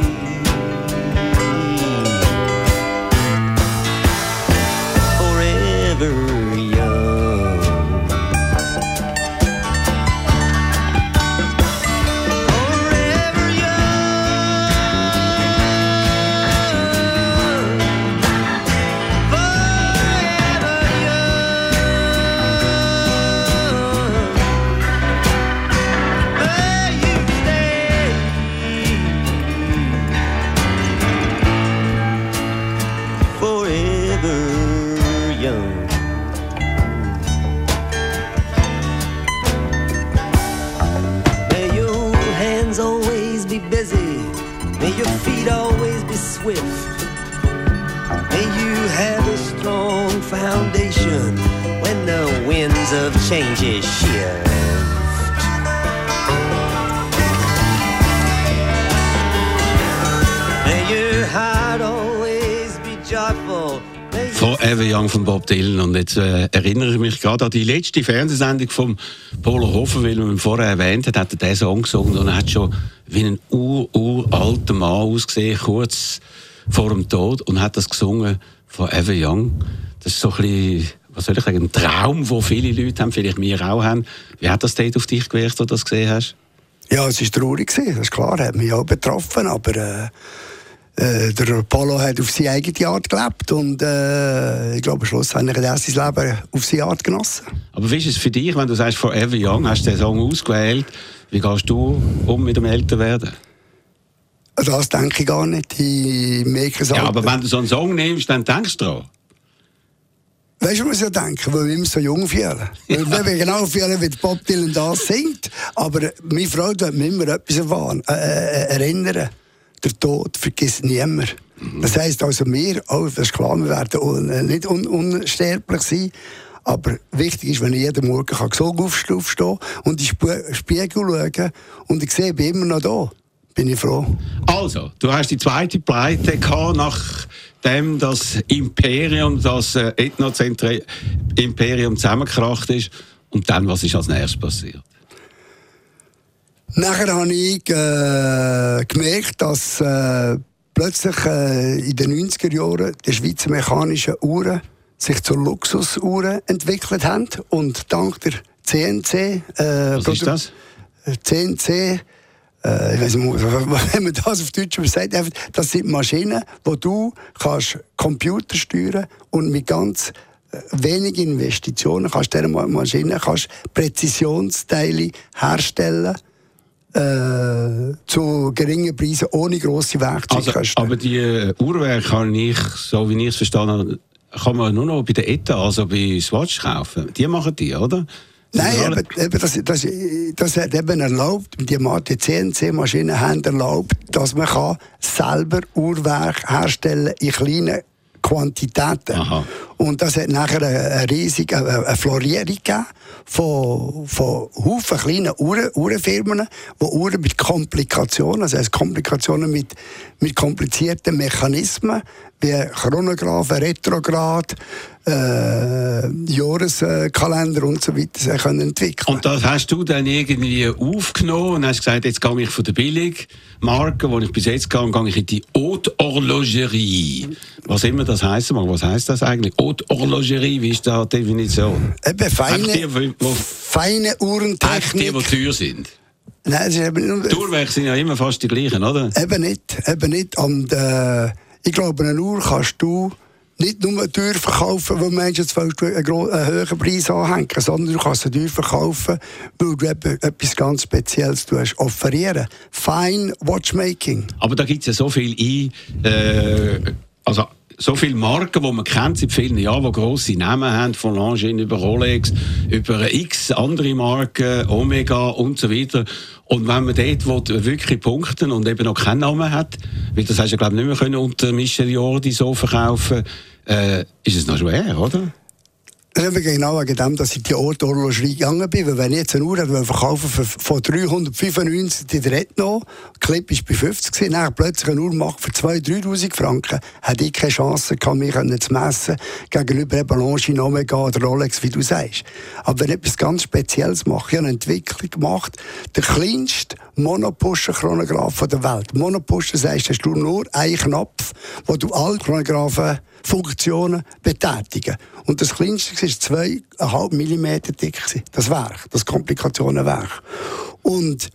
forever. May you have a strong foundation when the winds of change shift. May your heart always be joyful. Forever Young von Bob Dylan. Und jetzt erinnere ich mich gerade an die letzte Fernsehsendung von Polo Hofer, weil man ihn vorher erwähnt hat, hat er diesen Song gesungen und er hat schon wie ein uralter Mann ausgesehen, kurz vor dem Tod, und hat das gesungen, Forever Young. Das ist so ein bisschen, was soll ich sagen, ein Traum, den viele Leute haben, vielleicht wir auch haben. Wie hat das dort auf dich gewirkt, als du das gesehen hast? Ja, es war traurig, das ist klar, hat mich auch betroffen, aber der Polo hat auf seine eigene Art gelebt und ich glaube, schlussendlich hat er sein Leben auf seine Art genossen. Aber wie ist es für dich, wenn du sagst Forever Young, hast du den Song ausgewählt, wie gehst du um mit dem Älterwerden? Das denke ich gar nicht. Ich merke es ja, aber wenn du so einen Song nimmst, dann denkst du daran. Weißt du, was ich denke? Weil wir immer so jung fühlen. Weil wir genau fühlen, wie Bob Dylan das singt. Aber meine Frau wird mir immer etwas erinnern. Der Tod vergisst niemand. Das heisst also, wir, das ist klar, wir werden nicht unsterblich sein. Aber wichtig ist, wenn ich jeden Morgen gesund aufstehen und in den Spiegel schauen und ich sehe, ich bin immer noch da. Bin ich froh. Also, du hast die zweite Pleite gehabt, nachdem das Imperium, das Ethnozentre-Imperium zusammengekracht ist. Und dann, was ist als nächstes passiert? Nachher habe ich gemerkt, dass plötzlich in den 90er Jahren die Schweizer mechanischen Uhren sich zu Luxusuhren entwickelt haben. Und dank der CNC... was ist das? CNC... ich weiss nicht, wenn man das auf Deutsch übersetzt, das sind Maschinen, wo du kannst Computer steuern und mit ganz wenigen Investitionen kannst du diese Maschinen Präzisionsteile herstellen zu geringen Preisen, ohne grosse Werkzeugkosten. Also, aber die Uhrwerke kann ich, so wie ich es verstanden habe, kann man nur noch bei der ETA, also bei Swatch kaufen. Die machen die, oder? Nein, das hat eben erlaubt, die CNC-Maschinen haben erlaubt, dass man selber Uhrwerke herstellen in kleinen Quantitäten. Aha. Und das hat nachher eine riesige Florierung gegeben. von Haufen kleinen Uhrenfirmen, die Uhren mit Komplikationen, also Komplikationen mit komplizierten Mechanismen, wie Chronographen, Retrograd, Jahreskalender und so weiter können entwickeln. Und das hast du dann irgendwie aufgenommen und hast gesagt, jetzt gehe ich von der Billigmarke, wo ich bis jetzt gehe ich in die Haute Horlogerie. Was immer das heissen mag. Was heisst das eigentlich? Haute Horlogerie, wie ist da die Definition? Eben feine Uhrentechnik. Die teuer sind. Nein, es ist eben nicht. Uhrwerke sind ja immer fast die gleichen, oder? Eben nicht. Und ich glaube, eine Uhr kannst du nicht nur teuer verkaufen, weil Menschen jetzt einen höheren Preis anhängen, sondern du kannst sie teuer verkaufen, weil du etwas ganz Spezielles offerieren. Fine Watchmaking. Aber da gibt es ja so viel so viele Marken, die man kennt seit vielen Jahren, die grosse Namen haben, von Longines über Rolex, über x andere Marken, Omega und so weiter. Und wenn man dort wirklich punkten und eben noch keinen Namen hat, weil das hast du, glaube ich, nicht mehr unter Michel Jordi so verkaufen, ist es noch schwer, oder? Das ist genau wegen dem, dass ich die Haute Horlogerie gegangen bin. Weil wenn ich jetzt eine Uhr verkaufen von 395, die redet noch, der Clip war bei 50 gewesen, dann plötzlich eine Uhr macht für 2'000, 3'000 Franken, hätte ich keine Chance gehabt, mich zu messen gegenüber eben Longines, Omega oder Rolex, wie du sagst. Aber wenn ich etwas ganz Spezielles mache, ich habe eine Entwicklung gemacht, der kleinste Monopusher-Chronograph der Welt. Monopusher sagst, hast du nur einen Knopf, wo du alle Chronographen-Funktionen betätigen. Und das kleinste war 2,5 mm dick. Das Werk, das Komplikationenwerk. Und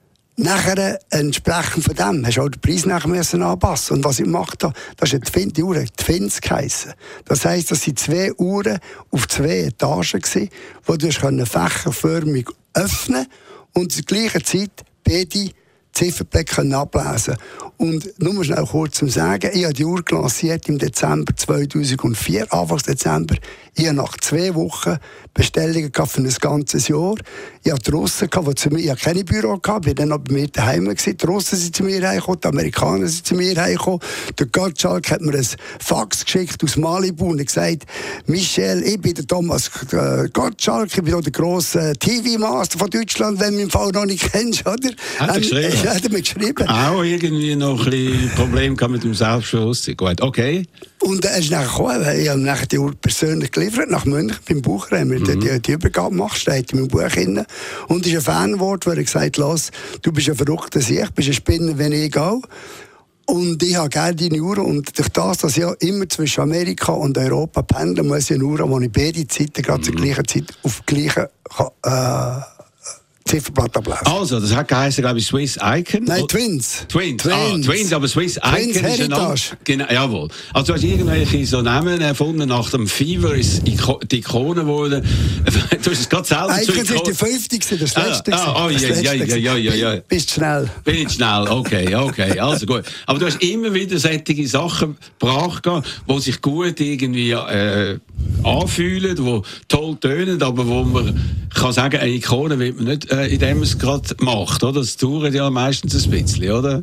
nachher, entsprechend von dem, hast du auch den Preis nachher müssen anpassen. Und was ich gemacht habe, das ist die Uhr, die Twins geheissen. Das heisst, das sind 2 Uhren auf 2 Etagen gewesen, die du fächerförmig öffnen und zur gleichen Zeit beide Zifferblätter ablesen. Und nur schnell kurz zum Sagen, ich habe die Uhr lanciert im Dezember 2004, Anfang Dezember. Ich habe nach 2 Wochen Bestellungen für ein ganzes Jahr. Ich hatte die Russen, die zu mir, ich hatte keine Büro, ich war dann noch bei mir daheim. Die Russen sind zu mir hergekommen, die Amerikaner sind zu mir hergekommen. Der Gottschalk hat mir ein Fax geschickt aus Malibu und gesagt, Michel, ich bin der Thomas Gottschalk, ich bin auch der grosse TV-Master von Deutschland, wenn du mich im Fall noch nicht kennst, oder? Hat er geschrieben? Ja, hat er mir geschrieben. Auch irgendwie noch ein bisschen Probleme mit dem Selbstbewusstsein. Gut, okay. Und er ist nachher gekommen, ich habe nachher die Uhr persönlich geliefert, nach München, beim Bucher, haben wir die Übergabe gemacht, steht in meinem Buch drin. Und ist ein Fanwort, wo er gesagt hat, du bist ein verrückter Sieg, bist ein Spinner, wenn ich gehe. Und ich habe gerne deine Uhr. Und durch das, dass ich ja immer zwischen Amerika und Europa pendle, muss ich eine Uhr, wo ich beide Zeiten gerade zur gleichen Zeit auf die gleiche Zifferblatt ablesen. Also, das hat geheißen, glaube ich, Swiss Icon? Nein, Twins. Twins, aber Swiss Icon ist ein Name. Genau, jawohl. Also, du hast irgendwelche so Namen erfunden, nach dem Fever ist die Ikone geworden. Du hast es gerade selber Icon ist die 50. Das letzte. Ja. Bist schnell. Bin ich schnell, okay, also gut. Aber du hast immer wieder solche Sachen gebracht, die sich gut irgendwie anfühlen, die toll tönen, aber wo man kann sagen, eine Ikone wird man nicht indem man es gerade macht, oder? Das dauert ja meistens ein bisschen, oder?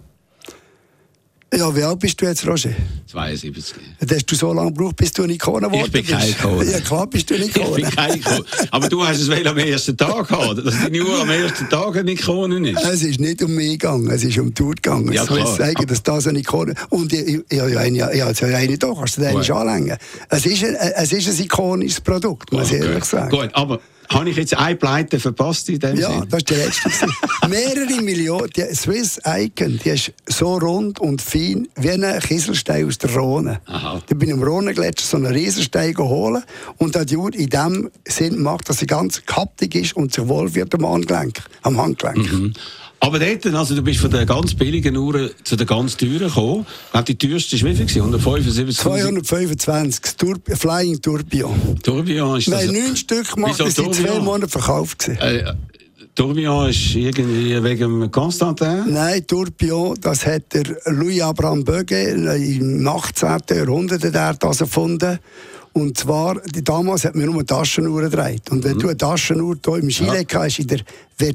Ja, wie alt bist du jetzt, Roger? 72. Hast du so lange gebraucht, bis du eine Ikone geworden bist? Ich bin keine Ikone. Ja, klar bist du eine Ikone. Ich bin keine Ikone. Aber du hast es am ersten Tag haben, dass deine Uhr am ersten Tag eine Ikone ist. Es ist nicht um mich gegangen, es ist um die Uhr gegangen. Ja, klar. Ich muss sagen, dass das eine Ikone... Und ich habe ja eine da, kannst du den nicht anlängen. Es ist ein ikonisches Produkt, muss ich ehrlich sagen. Gut, aber... Habe ich jetzt eine Pleite verpasst in dem Sinn? Ja, das ist die letzte. Mehrere Millionen. Die Swiss Icon, die ist so rund und fein wie ein Kieselstein aus der Rhone. Aha. Da bin ich im Rhone-Gletscher so einen Riesenstein geholt und die Uhr in dem Sinn macht, dass sie ganz haptig ist und sich wohl wird am Handgelenk. Mhm. Aber dort, also du bist von der ganz billigen Uhr zu der ganz teuren gekommen. Die teuerste war wie viel? 175? 225. Flying Tourbillon. Tourbillon ist das... Nein, 9 Stück gemacht, das sind 2 Monate verkauft. Tourbillon ist irgendwie wegen Constantin? Nein, Tourbillon, das hat der Louis Abraham Böge im 18. Jahrhundert das erfunden. Und zwar, damals hat man nur Taschenuhren gedreht. Und wenn du eine Taschenuhr hier im Skileck hast, in der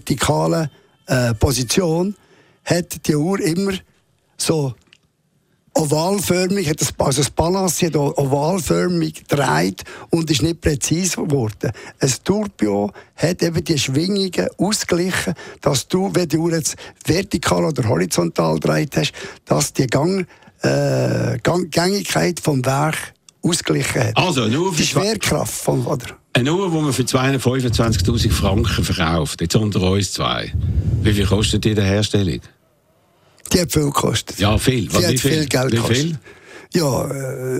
vertikalen Position, hat die Uhr immer so ovalförmig, also das Balancier hat ovalförmig gedreht und ist nicht präzise geworden. Ein Tourbillon hat eben die Schwingungen ausgeglichen, dass du, wenn du jetzt vertikal oder horizontal gedreht hast, dass die Gängigkeit vom Werk ausgeglichen hat. Also, nur die Schwerkraft von, oder? Eine Uhr, die man für 225'000 Franken verkauft, jetzt unter uns zwei. Wie viel kostet die in der Herstellung? Die hat viel gekostet. Ja, viel. Die hat viel Geld gekostet. Ja,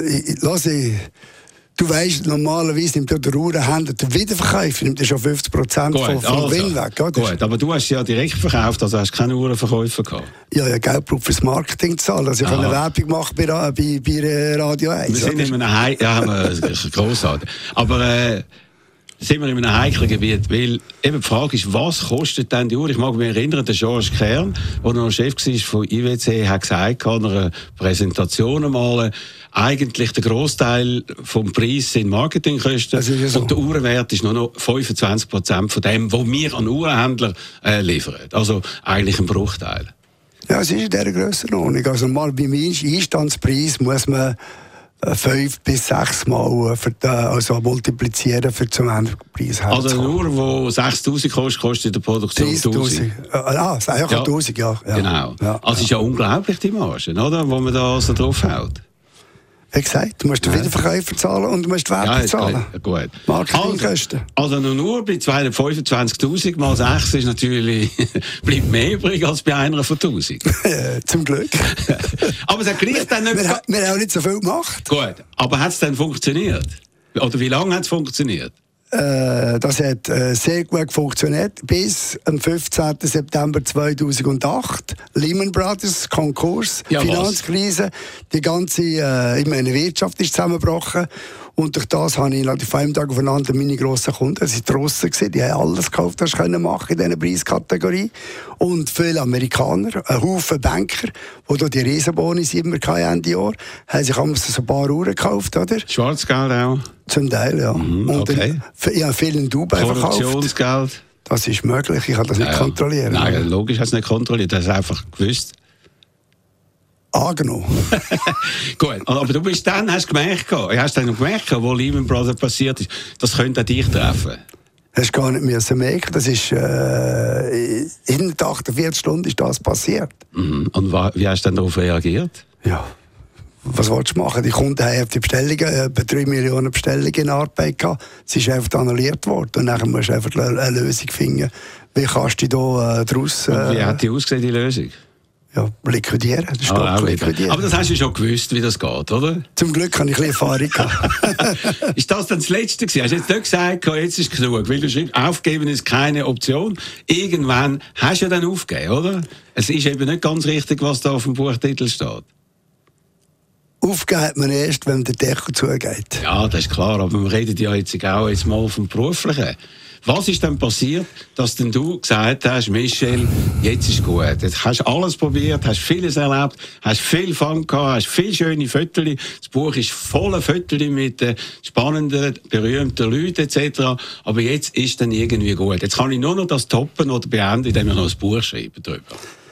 du weißt, normalerweise nimmt der Uhrenhändler den Wiederverkauf, nimmt schon 50% vom Gewinn weg. Oder? Gut, aber du hast sie ja direkt verkauft, also hast keine Uhrenverkäufer gehabt. Ja, Geld braucht fürs Marketing zu zahlen. Also ich kann eine Werbung machen bei Radio 1. Wir sind in einem grossartig. Aber sind wir in einem heiklen Gebiet, weil eben die Frage ist, was kostet denn die Uhr? Ich mag mich erinnern, der Georges Kern, der noch Chef war von IWC, hat gesagt an einer Präsentation einmal, eigentlich der Grossteil vom Preis sind Marketingkosten so. Und der Uhrenwert ist nur noch 25% von dem, was wir an Uhrenhändler liefern. Also eigentlich ein Bruchteil. Ja, es ist in dieser Grössenordnung. Also mal beim Einstandspreis muss man 5 bis 6 Mal multiplizieren für zum Endpreis. Also eine Uhr, die 6'000 kostet, kostet in der Produktion 1'000. 1'000, ja. Genau. Also ist ja unglaublich die Marge, oder? Wo man da so drauf hält. Wie gesagt, du musst den Wiederverkäufer zahlen und du musst die Werbung zahlen. Gut. Marketingkosten. Also nur bei 225'000 mal 6 ist natürlich, bleibt mehr übrig als bei einer von 1'000. Zum Glück. Aber es hat gleich dann nicht... Wir haben auch nicht so viel gemacht. Gut, aber hat es dann funktioniert? Oder wie lange hat es funktioniert? Das hat sehr gut funktioniert bis am 15. September 2008. Lehman Brothers, Konkurs, Finanzkrise, die ganze Wirtschaft ist zusammengebrochen. Und durch das habe ich von einem Tag aufeinander meine grossen Kunden, das waren die Russen, die haben alles gekauft, was sie machen in dieser Preiskategorie. Und viele Amerikaner, ein Haufen Banker, die die Riesenbonis immer Ende Jahr haben sich so ein paar Uhren gekauft, oder? Schwarzgeld auch? Zum Teil, ja. Okay. Und ich habe viel in Dubai verkauft. Korruptionsgeld? Das ist möglich, ich kann das nicht kontrollieren. Nein, logisch hat es nicht kontrolliert, das hast einfach gewusst. Angenommen. Gut, aber du bist dann, hast gemerkt, wo Lehman Brothers passiert ist, das könnte auch dich treffen. Hast gar nicht merken. Das ist in 48 Stunden ist das passiert. Und wie hast du dann darauf reagiert? Ja, was willst du machen? Die Kunden haben die Bestellungen, etwa 3 Millionen Bestellungen in Arbeit gehabt. Sie ist einfach annulliert worden. Und dann musst du einfach eine Lösung finden. Wie kannst du da daraus... wie hat die ausgesehen, die Lösung? Ja, liquidieren. Liquidieren. Aber das hast du schon gewusst, wie das geht, oder? Zum Glück habe ich ein bisschen Erfahrung gehabt. Ist das dann das Letzte gewesen? Hast du jetzt nicht gesagt, jetzt ist genug? Weil du schreibst, aufgeben ist keine Option. Irgendwann hast du ja dann aufgegeben, oder? Es ist eben nicht ganz richtig, was da auf dem Buchtitel steht. Aufgeben hat man erst, wenn der Deckel zugeht. Ja, das ist klar, aber wir reden ja jetzt auch mal vom Beruflichen. Was ist denn passiert, dass denn du gesagt hast, Michel, jetzt ist gut. Jetzt hast du alles probiert, hast vieles erlebt, hast viel Fun gehabt, hast viele schöne Fotos. Das Buch ist voller Fotos mit spannenden, berühmten Leuten etc. Aber jetzt ist dann irgendwie gut. Jetzt kann ich nur noch das toppen oder beenden, indem ich noch ein Buch schreibe darüber.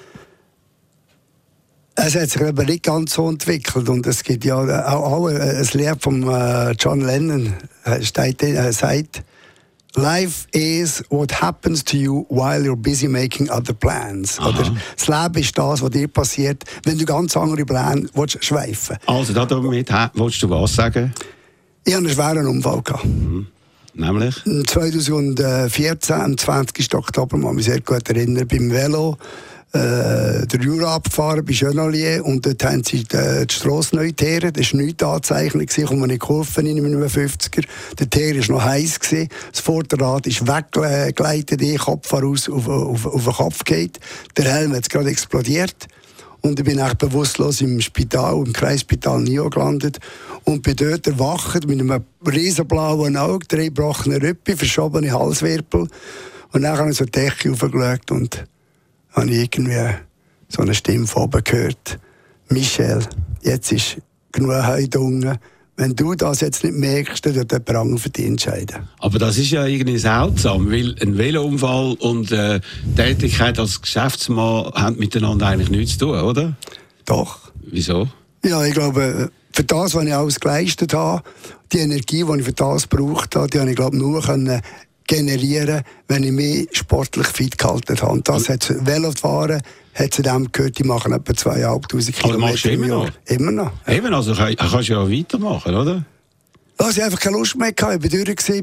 Es hat sich aber nicht ganz so entwickelt. Und es gibt ja auch ein Lied von John Lennon, sagt, Life is what happens to you while you're busy making other plans. Oder das Leben ist das, was dir passiert, wenn du ganz andere Pläne schweifen willst. Also damit willst du was sagen? Ich hatte einen schweren Unfall gehabt. Nämlich? 2014, am 20. Oktober, kann mich sehr gut erinnern, beim Velo. Der Jura abgefahren bei Genolier und dort haben sie die Strasse neu geteert. Das war nichts angezeichnet, ich komme in die Kurve in einem 50er. Der Teer war noch heiß, das Vorderrad ist weggleitet, der Kopf voraus auf den Kopf geht. Der Helm hat gerade explodiert. Und ich bin echt bewusstlos im Spital, im Kreisspital Nio gelandet und bin dort erwacht mit einem riesen blauen Auge, 3 gebrochene Rippen, verschobene Halswirbel. Und dann habe ich so die Decke hochgeschaut und habe ich irgendwie so eine Stimme von oben gehört. Michel, jetzt ist genug heute unten. Wenn du das jetzt nicht merkst, dann wird jemand anderes für dich entscheiden. Aber das ist ja irgendwie seltsam, weil ein Velounfall und Tätigkeit als Geschäftsmann haben miteinander eigentlich nichts zu tun, oder? Doch. Wieso? Ja, ich glaube, für das, was ich alles geleistet habe, die Energie, die ich für das gebraucht habe, die habe ich, glaube nur generieren, wenn ich mich sportlich fit gehalten habe. Und das hat Velofahren, hat zu dem gehört, die machen etwa 2'500 Kilometer im Jahr. Immer noch. Ja. Eben, also kannst du ja weitermachen, oder? Also ich hatte einfach keine Lust mehr gehabt. Ich war durch,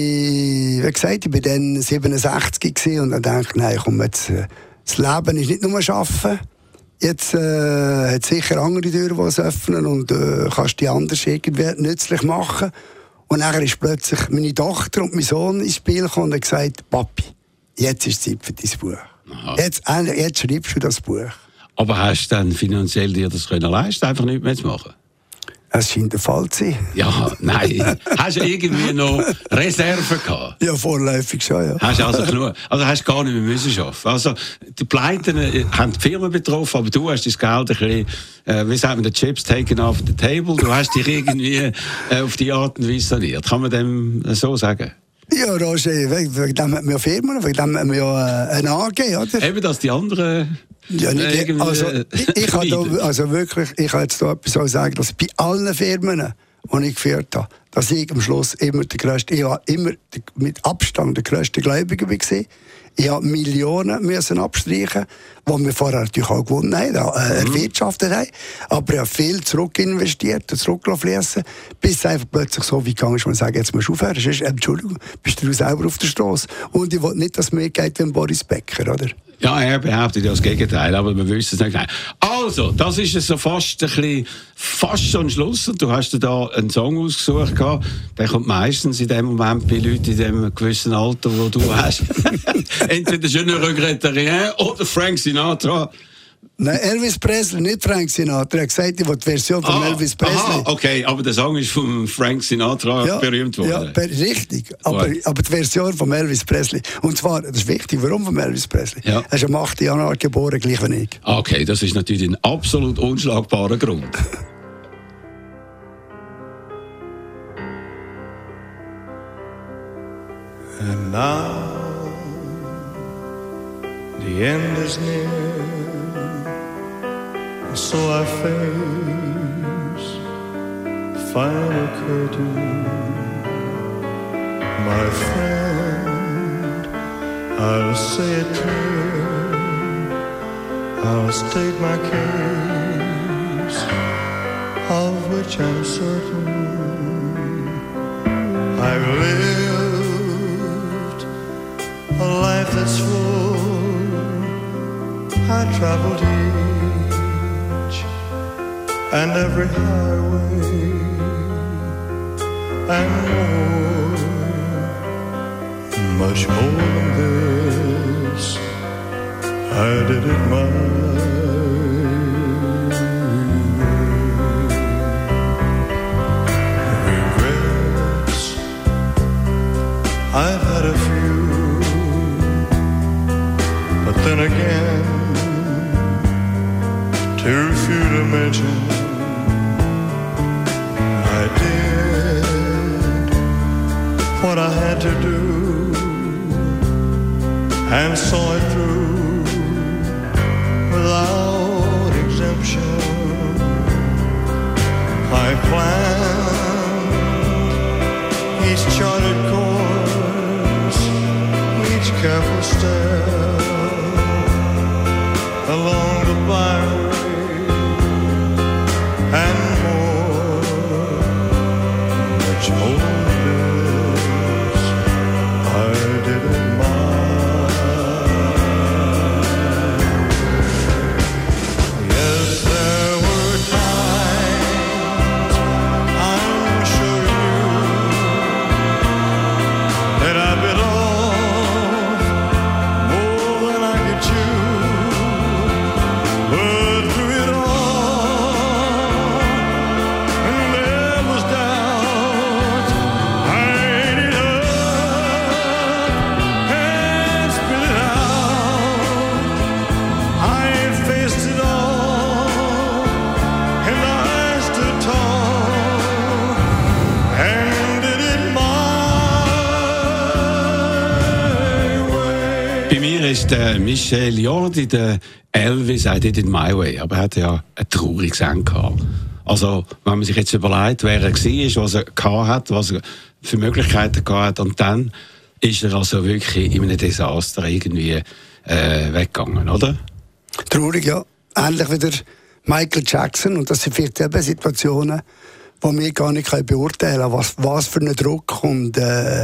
wie gesagt, ich war dann 67 gewesen und dann dachte ich, nein, komm, jetzt, das Leben ist nicht nur Arbeiten. Jetzt hat es sicher andere Türen, die es öffnen und kannst die anders irgendwie nützlich machen. Und dann ist plötzlich meine Tochter und mein Sohn ins Spiel gekommen und hat gesagt, Papi, jetzt ist Zeit für dein Buch. Jetzt schreibst du das Buch. Aber hast du dann finanziell dir das können leisten, einfach nichts mehr zu machen? Es scheint der Fall zu sein. Ja, nein. Hast du irgendwie noch Reserven gehabt? Ja, vorläufig schon, ja. Hast du also genug? Also hast du gar nicht mehr müssen arbeiten. Also, die Pleiten haben die Firmen betroffen, aber du hast das Geld ein bisschen, wie sagt man, die Chips taken off the table. Du hast dich irgendwie auf die Art und Weise saniert. Kann man dem so sagen? Ja, Roger, wegen dem hat man ja Firmen, wegen dem hat man ja eine AG, oder? Eben, dass die anderen... Ja, nicht, also, ich kann jetzt da etwas sagen, dass bei allen Firmen, die ich geführt habe, dass ich am Schluss immer der grösste, ich war immer mit Abstand der grösste Gläubiger gewesen. Ich habe Millionen müssen abstreichen, die wir vorher natürlich auch gewonnen haben, erwirtschaftet haben. Aber ich habe viel zurückinvestiert und zurückgelassen, bis es einfach plötzlich so weit gegangen ist, man sagt, jetzt musst du aufhören. Sonst, Entschuldigung, bist du selber auf der Straße. Und ich will nicht, dass es mir geht wie Boris Becker, oder? Ja, er behauptet ja das Gegenteil, aber wir wissen es nicht. Also, das ist so fast schon ein Schluss. Und du hast dir da einen Song ausgesucht gehabt. Der kommt meistens in dem Moment bei Leuten in dem gewissen Alter, wo du hast. Entweder Je ne regrette rien oder Frank Sinatra. Nein, Elvis Presley, nicht Frank Sinatra. Er hat gesagt, ich will die Version von Elvis Presley. Aha, okay, aber der Song ist von Frank Sinatra berühmt worden. Ja, richtig. Aber die Version von Elvis Presley. Und zwar, das ist wichtig, warum von Elvis Presley? Ja. Er ist am 8. Januar geboren, gleich wie ich. Okay, das ist natürlich ein absolut unschlagbarer Grund. And now the end is near. So I face the final curtain. My friend, I'll say it clear, I'll state my case, of which I'm certain. I've lived a life that's full, I traveled each and every highway and more, much more than this, I did it my way. Regrets, I've had a few, but then again, too few to mention. I did what I had to do and saw it through without exemption. I planned each charted course, each careful step along the byway and much more than this, I did it my way. Yes, there were times, I'm sure you knew, that I bit off more than I could chew, but Bei mir ist der Michel Jordi, der Elvis, I did it my way. Aber er hatte ja ein trauriges Ende gehabt. Also, wenn man sich jetzt überlegt, wer er war, was er gehabt hat, was er für Möglichkeiten gehabt hat, und dann ist er also wirklich in einem Desaster irgendwie weggegangen, oder? Traurig, ja. Ähnlich wie der Michael Jackson. Und das sind vielleicht eben Situationen, die wir gar nicht beurteilen können, was für einen Druck und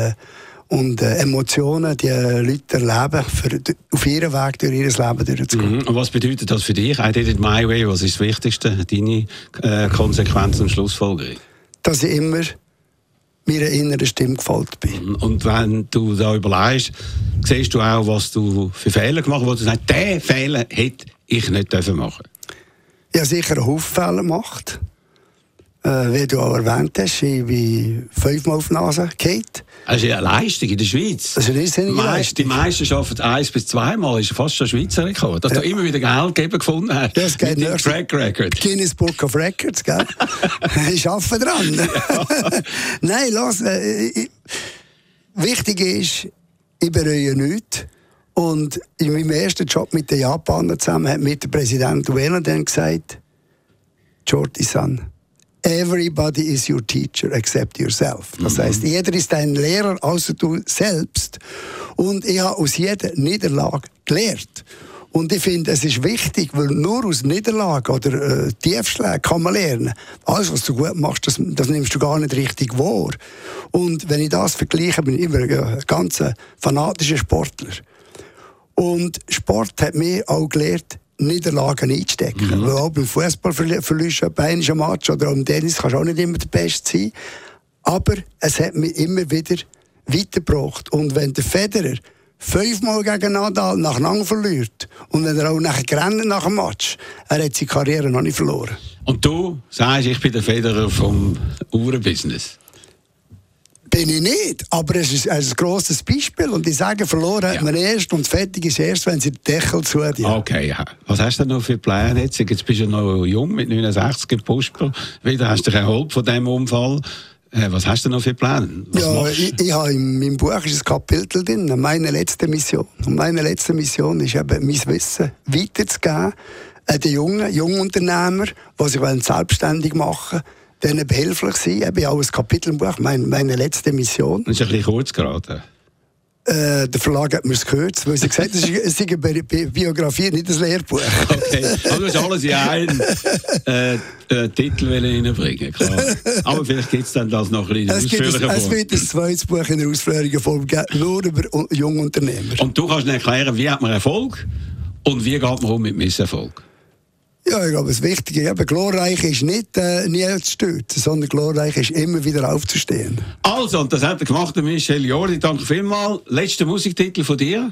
Emotionen die Leute erleben, auf ihrem Weg durch ihr Leben durchzugehen. Und was bedeutet das für dich? I did it my way. Was ist das Wichtigste? Deine Konsequenz und Schlussfolgerung? Dass ich immer meiner inneren Stimme gefolgt bin. Und wenn du da überlegst, siehst du auch, was du für Fehler gemacht hast, wo du sagst, diesen Fehler hätte ich nicht machen dürfen. Ich habe sicher einen Haufen Fehler gemacht. Wie du auch erwähnt hast, ich bin 5-mal auf die Nase gefallen. Das ist eine Leistung in der Schweiz. Das ist eine riesige Leistung. Die meisten schaffen 1 bis 2 Mal, ist fast schon Schweizer Rekord. Dass du immer wieder Geld gefunden hast. Das geht mit dem Track Record. Guinness Book of Records, gell? Ich arbeite dran. Ja. Nein, lass. Wichtig ist, ich bereue nichts. Und in meinem ersten Job mit den Japanern zusammen hat mir der Präsident Ueno dann gesagt, Jordi-san, everybody is your teacher except yourself. Das heisst, jeder ist dein Lehrer, außer du selbst. Und ich habe aus jeder Niederlage gelernt. Und ich finde, es ist wichtig, weil nur aus Niederlagen oder Tiefschlägen kann man lernen. Alles, was du gut machst, das nimmst du gar nicht richtig wahr. Und wenn ich das vergleiche, bin ich immer ein ganz fanatischer Sportler. Und Sport hat mir auch gelernt, Niederlagen einzustecken. Weil auch beim Fußball verlierst du einmal ein Match oder im Tennis kannst du auch nicht immer der Beste sein. Aber es hat mich immer wieder weitergebracht. Und wenn der Federer 5-mal gegen Nadal nacheinander verliert und wenn er auch nachher rennt nach dem Match, er hat seine Karriere noch nicht verloren. Und du sagst, ich bin der Federer vom Uhrenbusiness? Bin ich nicht, aber es ist ein grosses Beispiel. Und ich sage, verloren hat man erst und fertig ist erst, wenn sie den Deckel zutun. Okay, ja. Was hast du denn noch für Pläne jetzt? Jetzt bist du noch jung, mit 69 im Pusper. Wieder hast du dich erholt von diesem Unfall. Was hast du noch für Pläne? Ich habe in meinem Buch ist ein Kapitel drin, meine letzte Mission. Und meine letzte Mission ist eben, mein Wissen weiterzugeben an die jungen Unternehmer, die sich selbstständig machen wollen. Denen behilflich sein. Ich habe auch ein Kapitel im Buch, meine letzte Mission. Das ist ein bisschen kurz geraten. Der Verlag hat mir es gehört, weil sie gesagt hat, es ist eine Biografie, nicht ein Lehrbuch. Okay, also du hast alles in einen Titel reinbringen, klar. Aber vielleicht gibt es dann das noch ein bisschen ausführlicher. Es wird ein zweites Buch in der ausführlichen Form geben, nur über junge Unternehmer. Und du kannst erklären, wie hat man Erfolg und wie geht man um mit Misserfolg? Ja, ich glaube, das Wichtige ist, glorreich ist nicht nie zu stürzen, sondern glorreich ist immer wieder aufzustehen. Also, und das hat er gemacht, der Michel Jordi. Danke vielmals. Letzter Musiktitel von dir?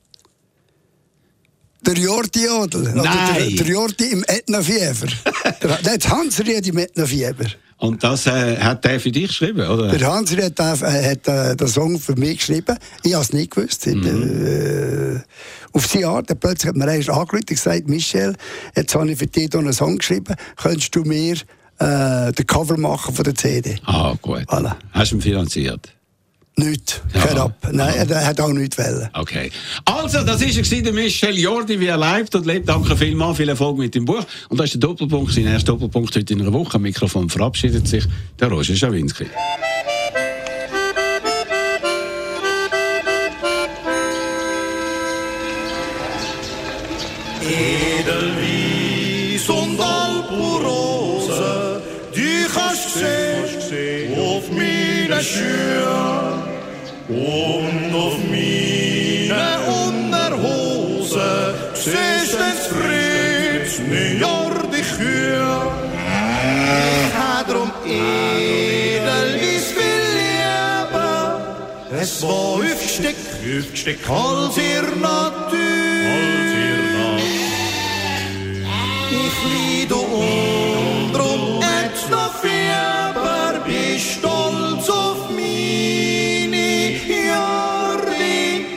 Der Jordi-Jodel. Nein. Der Jordi im Ätna-Fieber. Der Hans-Ried im Ätna-Fieber. Und das hat der für dich geschrieben, oder? Der Hans-Ried hat den Song für mich geschrieben. Ich habe es nicht gewusst. Auf seine Art, plötzlich hat mir erst angerufen und gesagt, Michel, jetzt habe ich für dich einen Song geschrieben, könntest du mir den Cover machen von der CD? Ah, gut. Voilà. Hast du ihn finanziert? Nichts. Kein Ab. Nein, er hat auch nichts wollen. Okay. Also, das war der Michel Jordi, wie er lebt und lebt. Danke vielmals, viel Erfolg mit dem Buch. Und das ist der Doppelpunkt, sein erster Doppelpunkt heute in einer Woche. Am Mikrofon verabschiedet sich der Roger Schawinski. Edelweiss und Alpenrose, die kannst du sehen auf meinen Schuhen und auf meine Unterhose. Siehst du das Fritz, New York, die Kühe? Ich hab drum Edelweiss viel Liebe, es war 5 Stück als ihr Natur. Ich liege drum jetzt noch Fieber, bin stolz auf meine Jordi.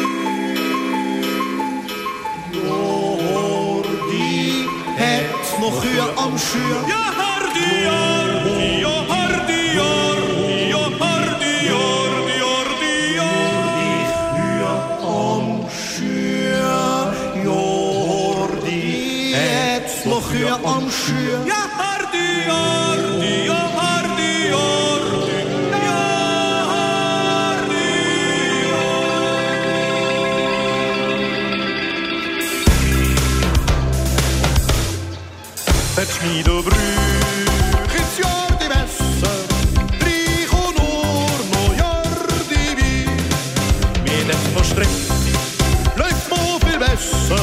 Jordi hat noch Kühe am Schür. Ja, Jordi, Jordi, ja, Jordi, Jordi, ja, Jordi, Jordi, Jordi, Jordi, Kühe am Schür. jetzt noch Kühe am Schür. Ja, Hardy, Hardy, ja, Hardy, Hardy, ja, Hardy, ja. Setz mich da brüch ins Jahr die Messer, reich und nur noch Jardi wie. Mir nicht verstrickt, läuft mir viel besser.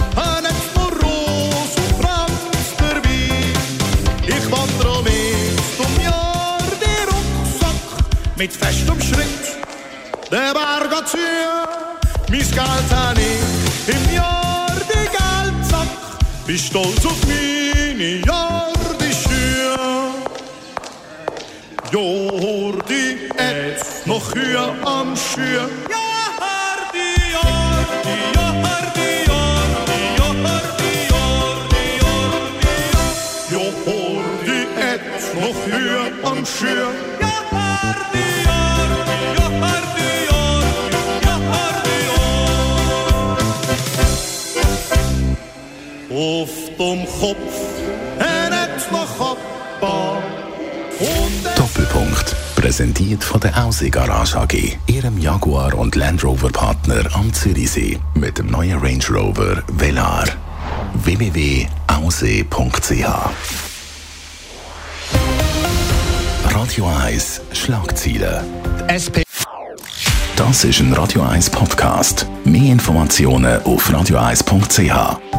Mit festem Schritt, der Berg hat zu, mein Geld hab ich im Jahr die Geldsack. Bin stolz auf meine Jahrdische. Jo, Hordi, jetzt noch Kühe am Schür. Ja, Hardi, Hardi, ja, Hardi, Hardi, ja, Hardi, Hardi, Hardi, ja. Jo, Hordi, jetzt noch Kühe am Schür. Auf dem Kopf, nicht noch Kappa. Doppelpunkt. Präsentiert von der Aussee Garage AG. Ihrem Jaguar und Land Rover Partner am Zürichsee. Mit dem neuen Range Rover Velar. www.aussee.ch. Radio 1 Schlagziele. SP. Das ist ein Radio 1 Podcast. Mehr Informationen auf radio1.ch.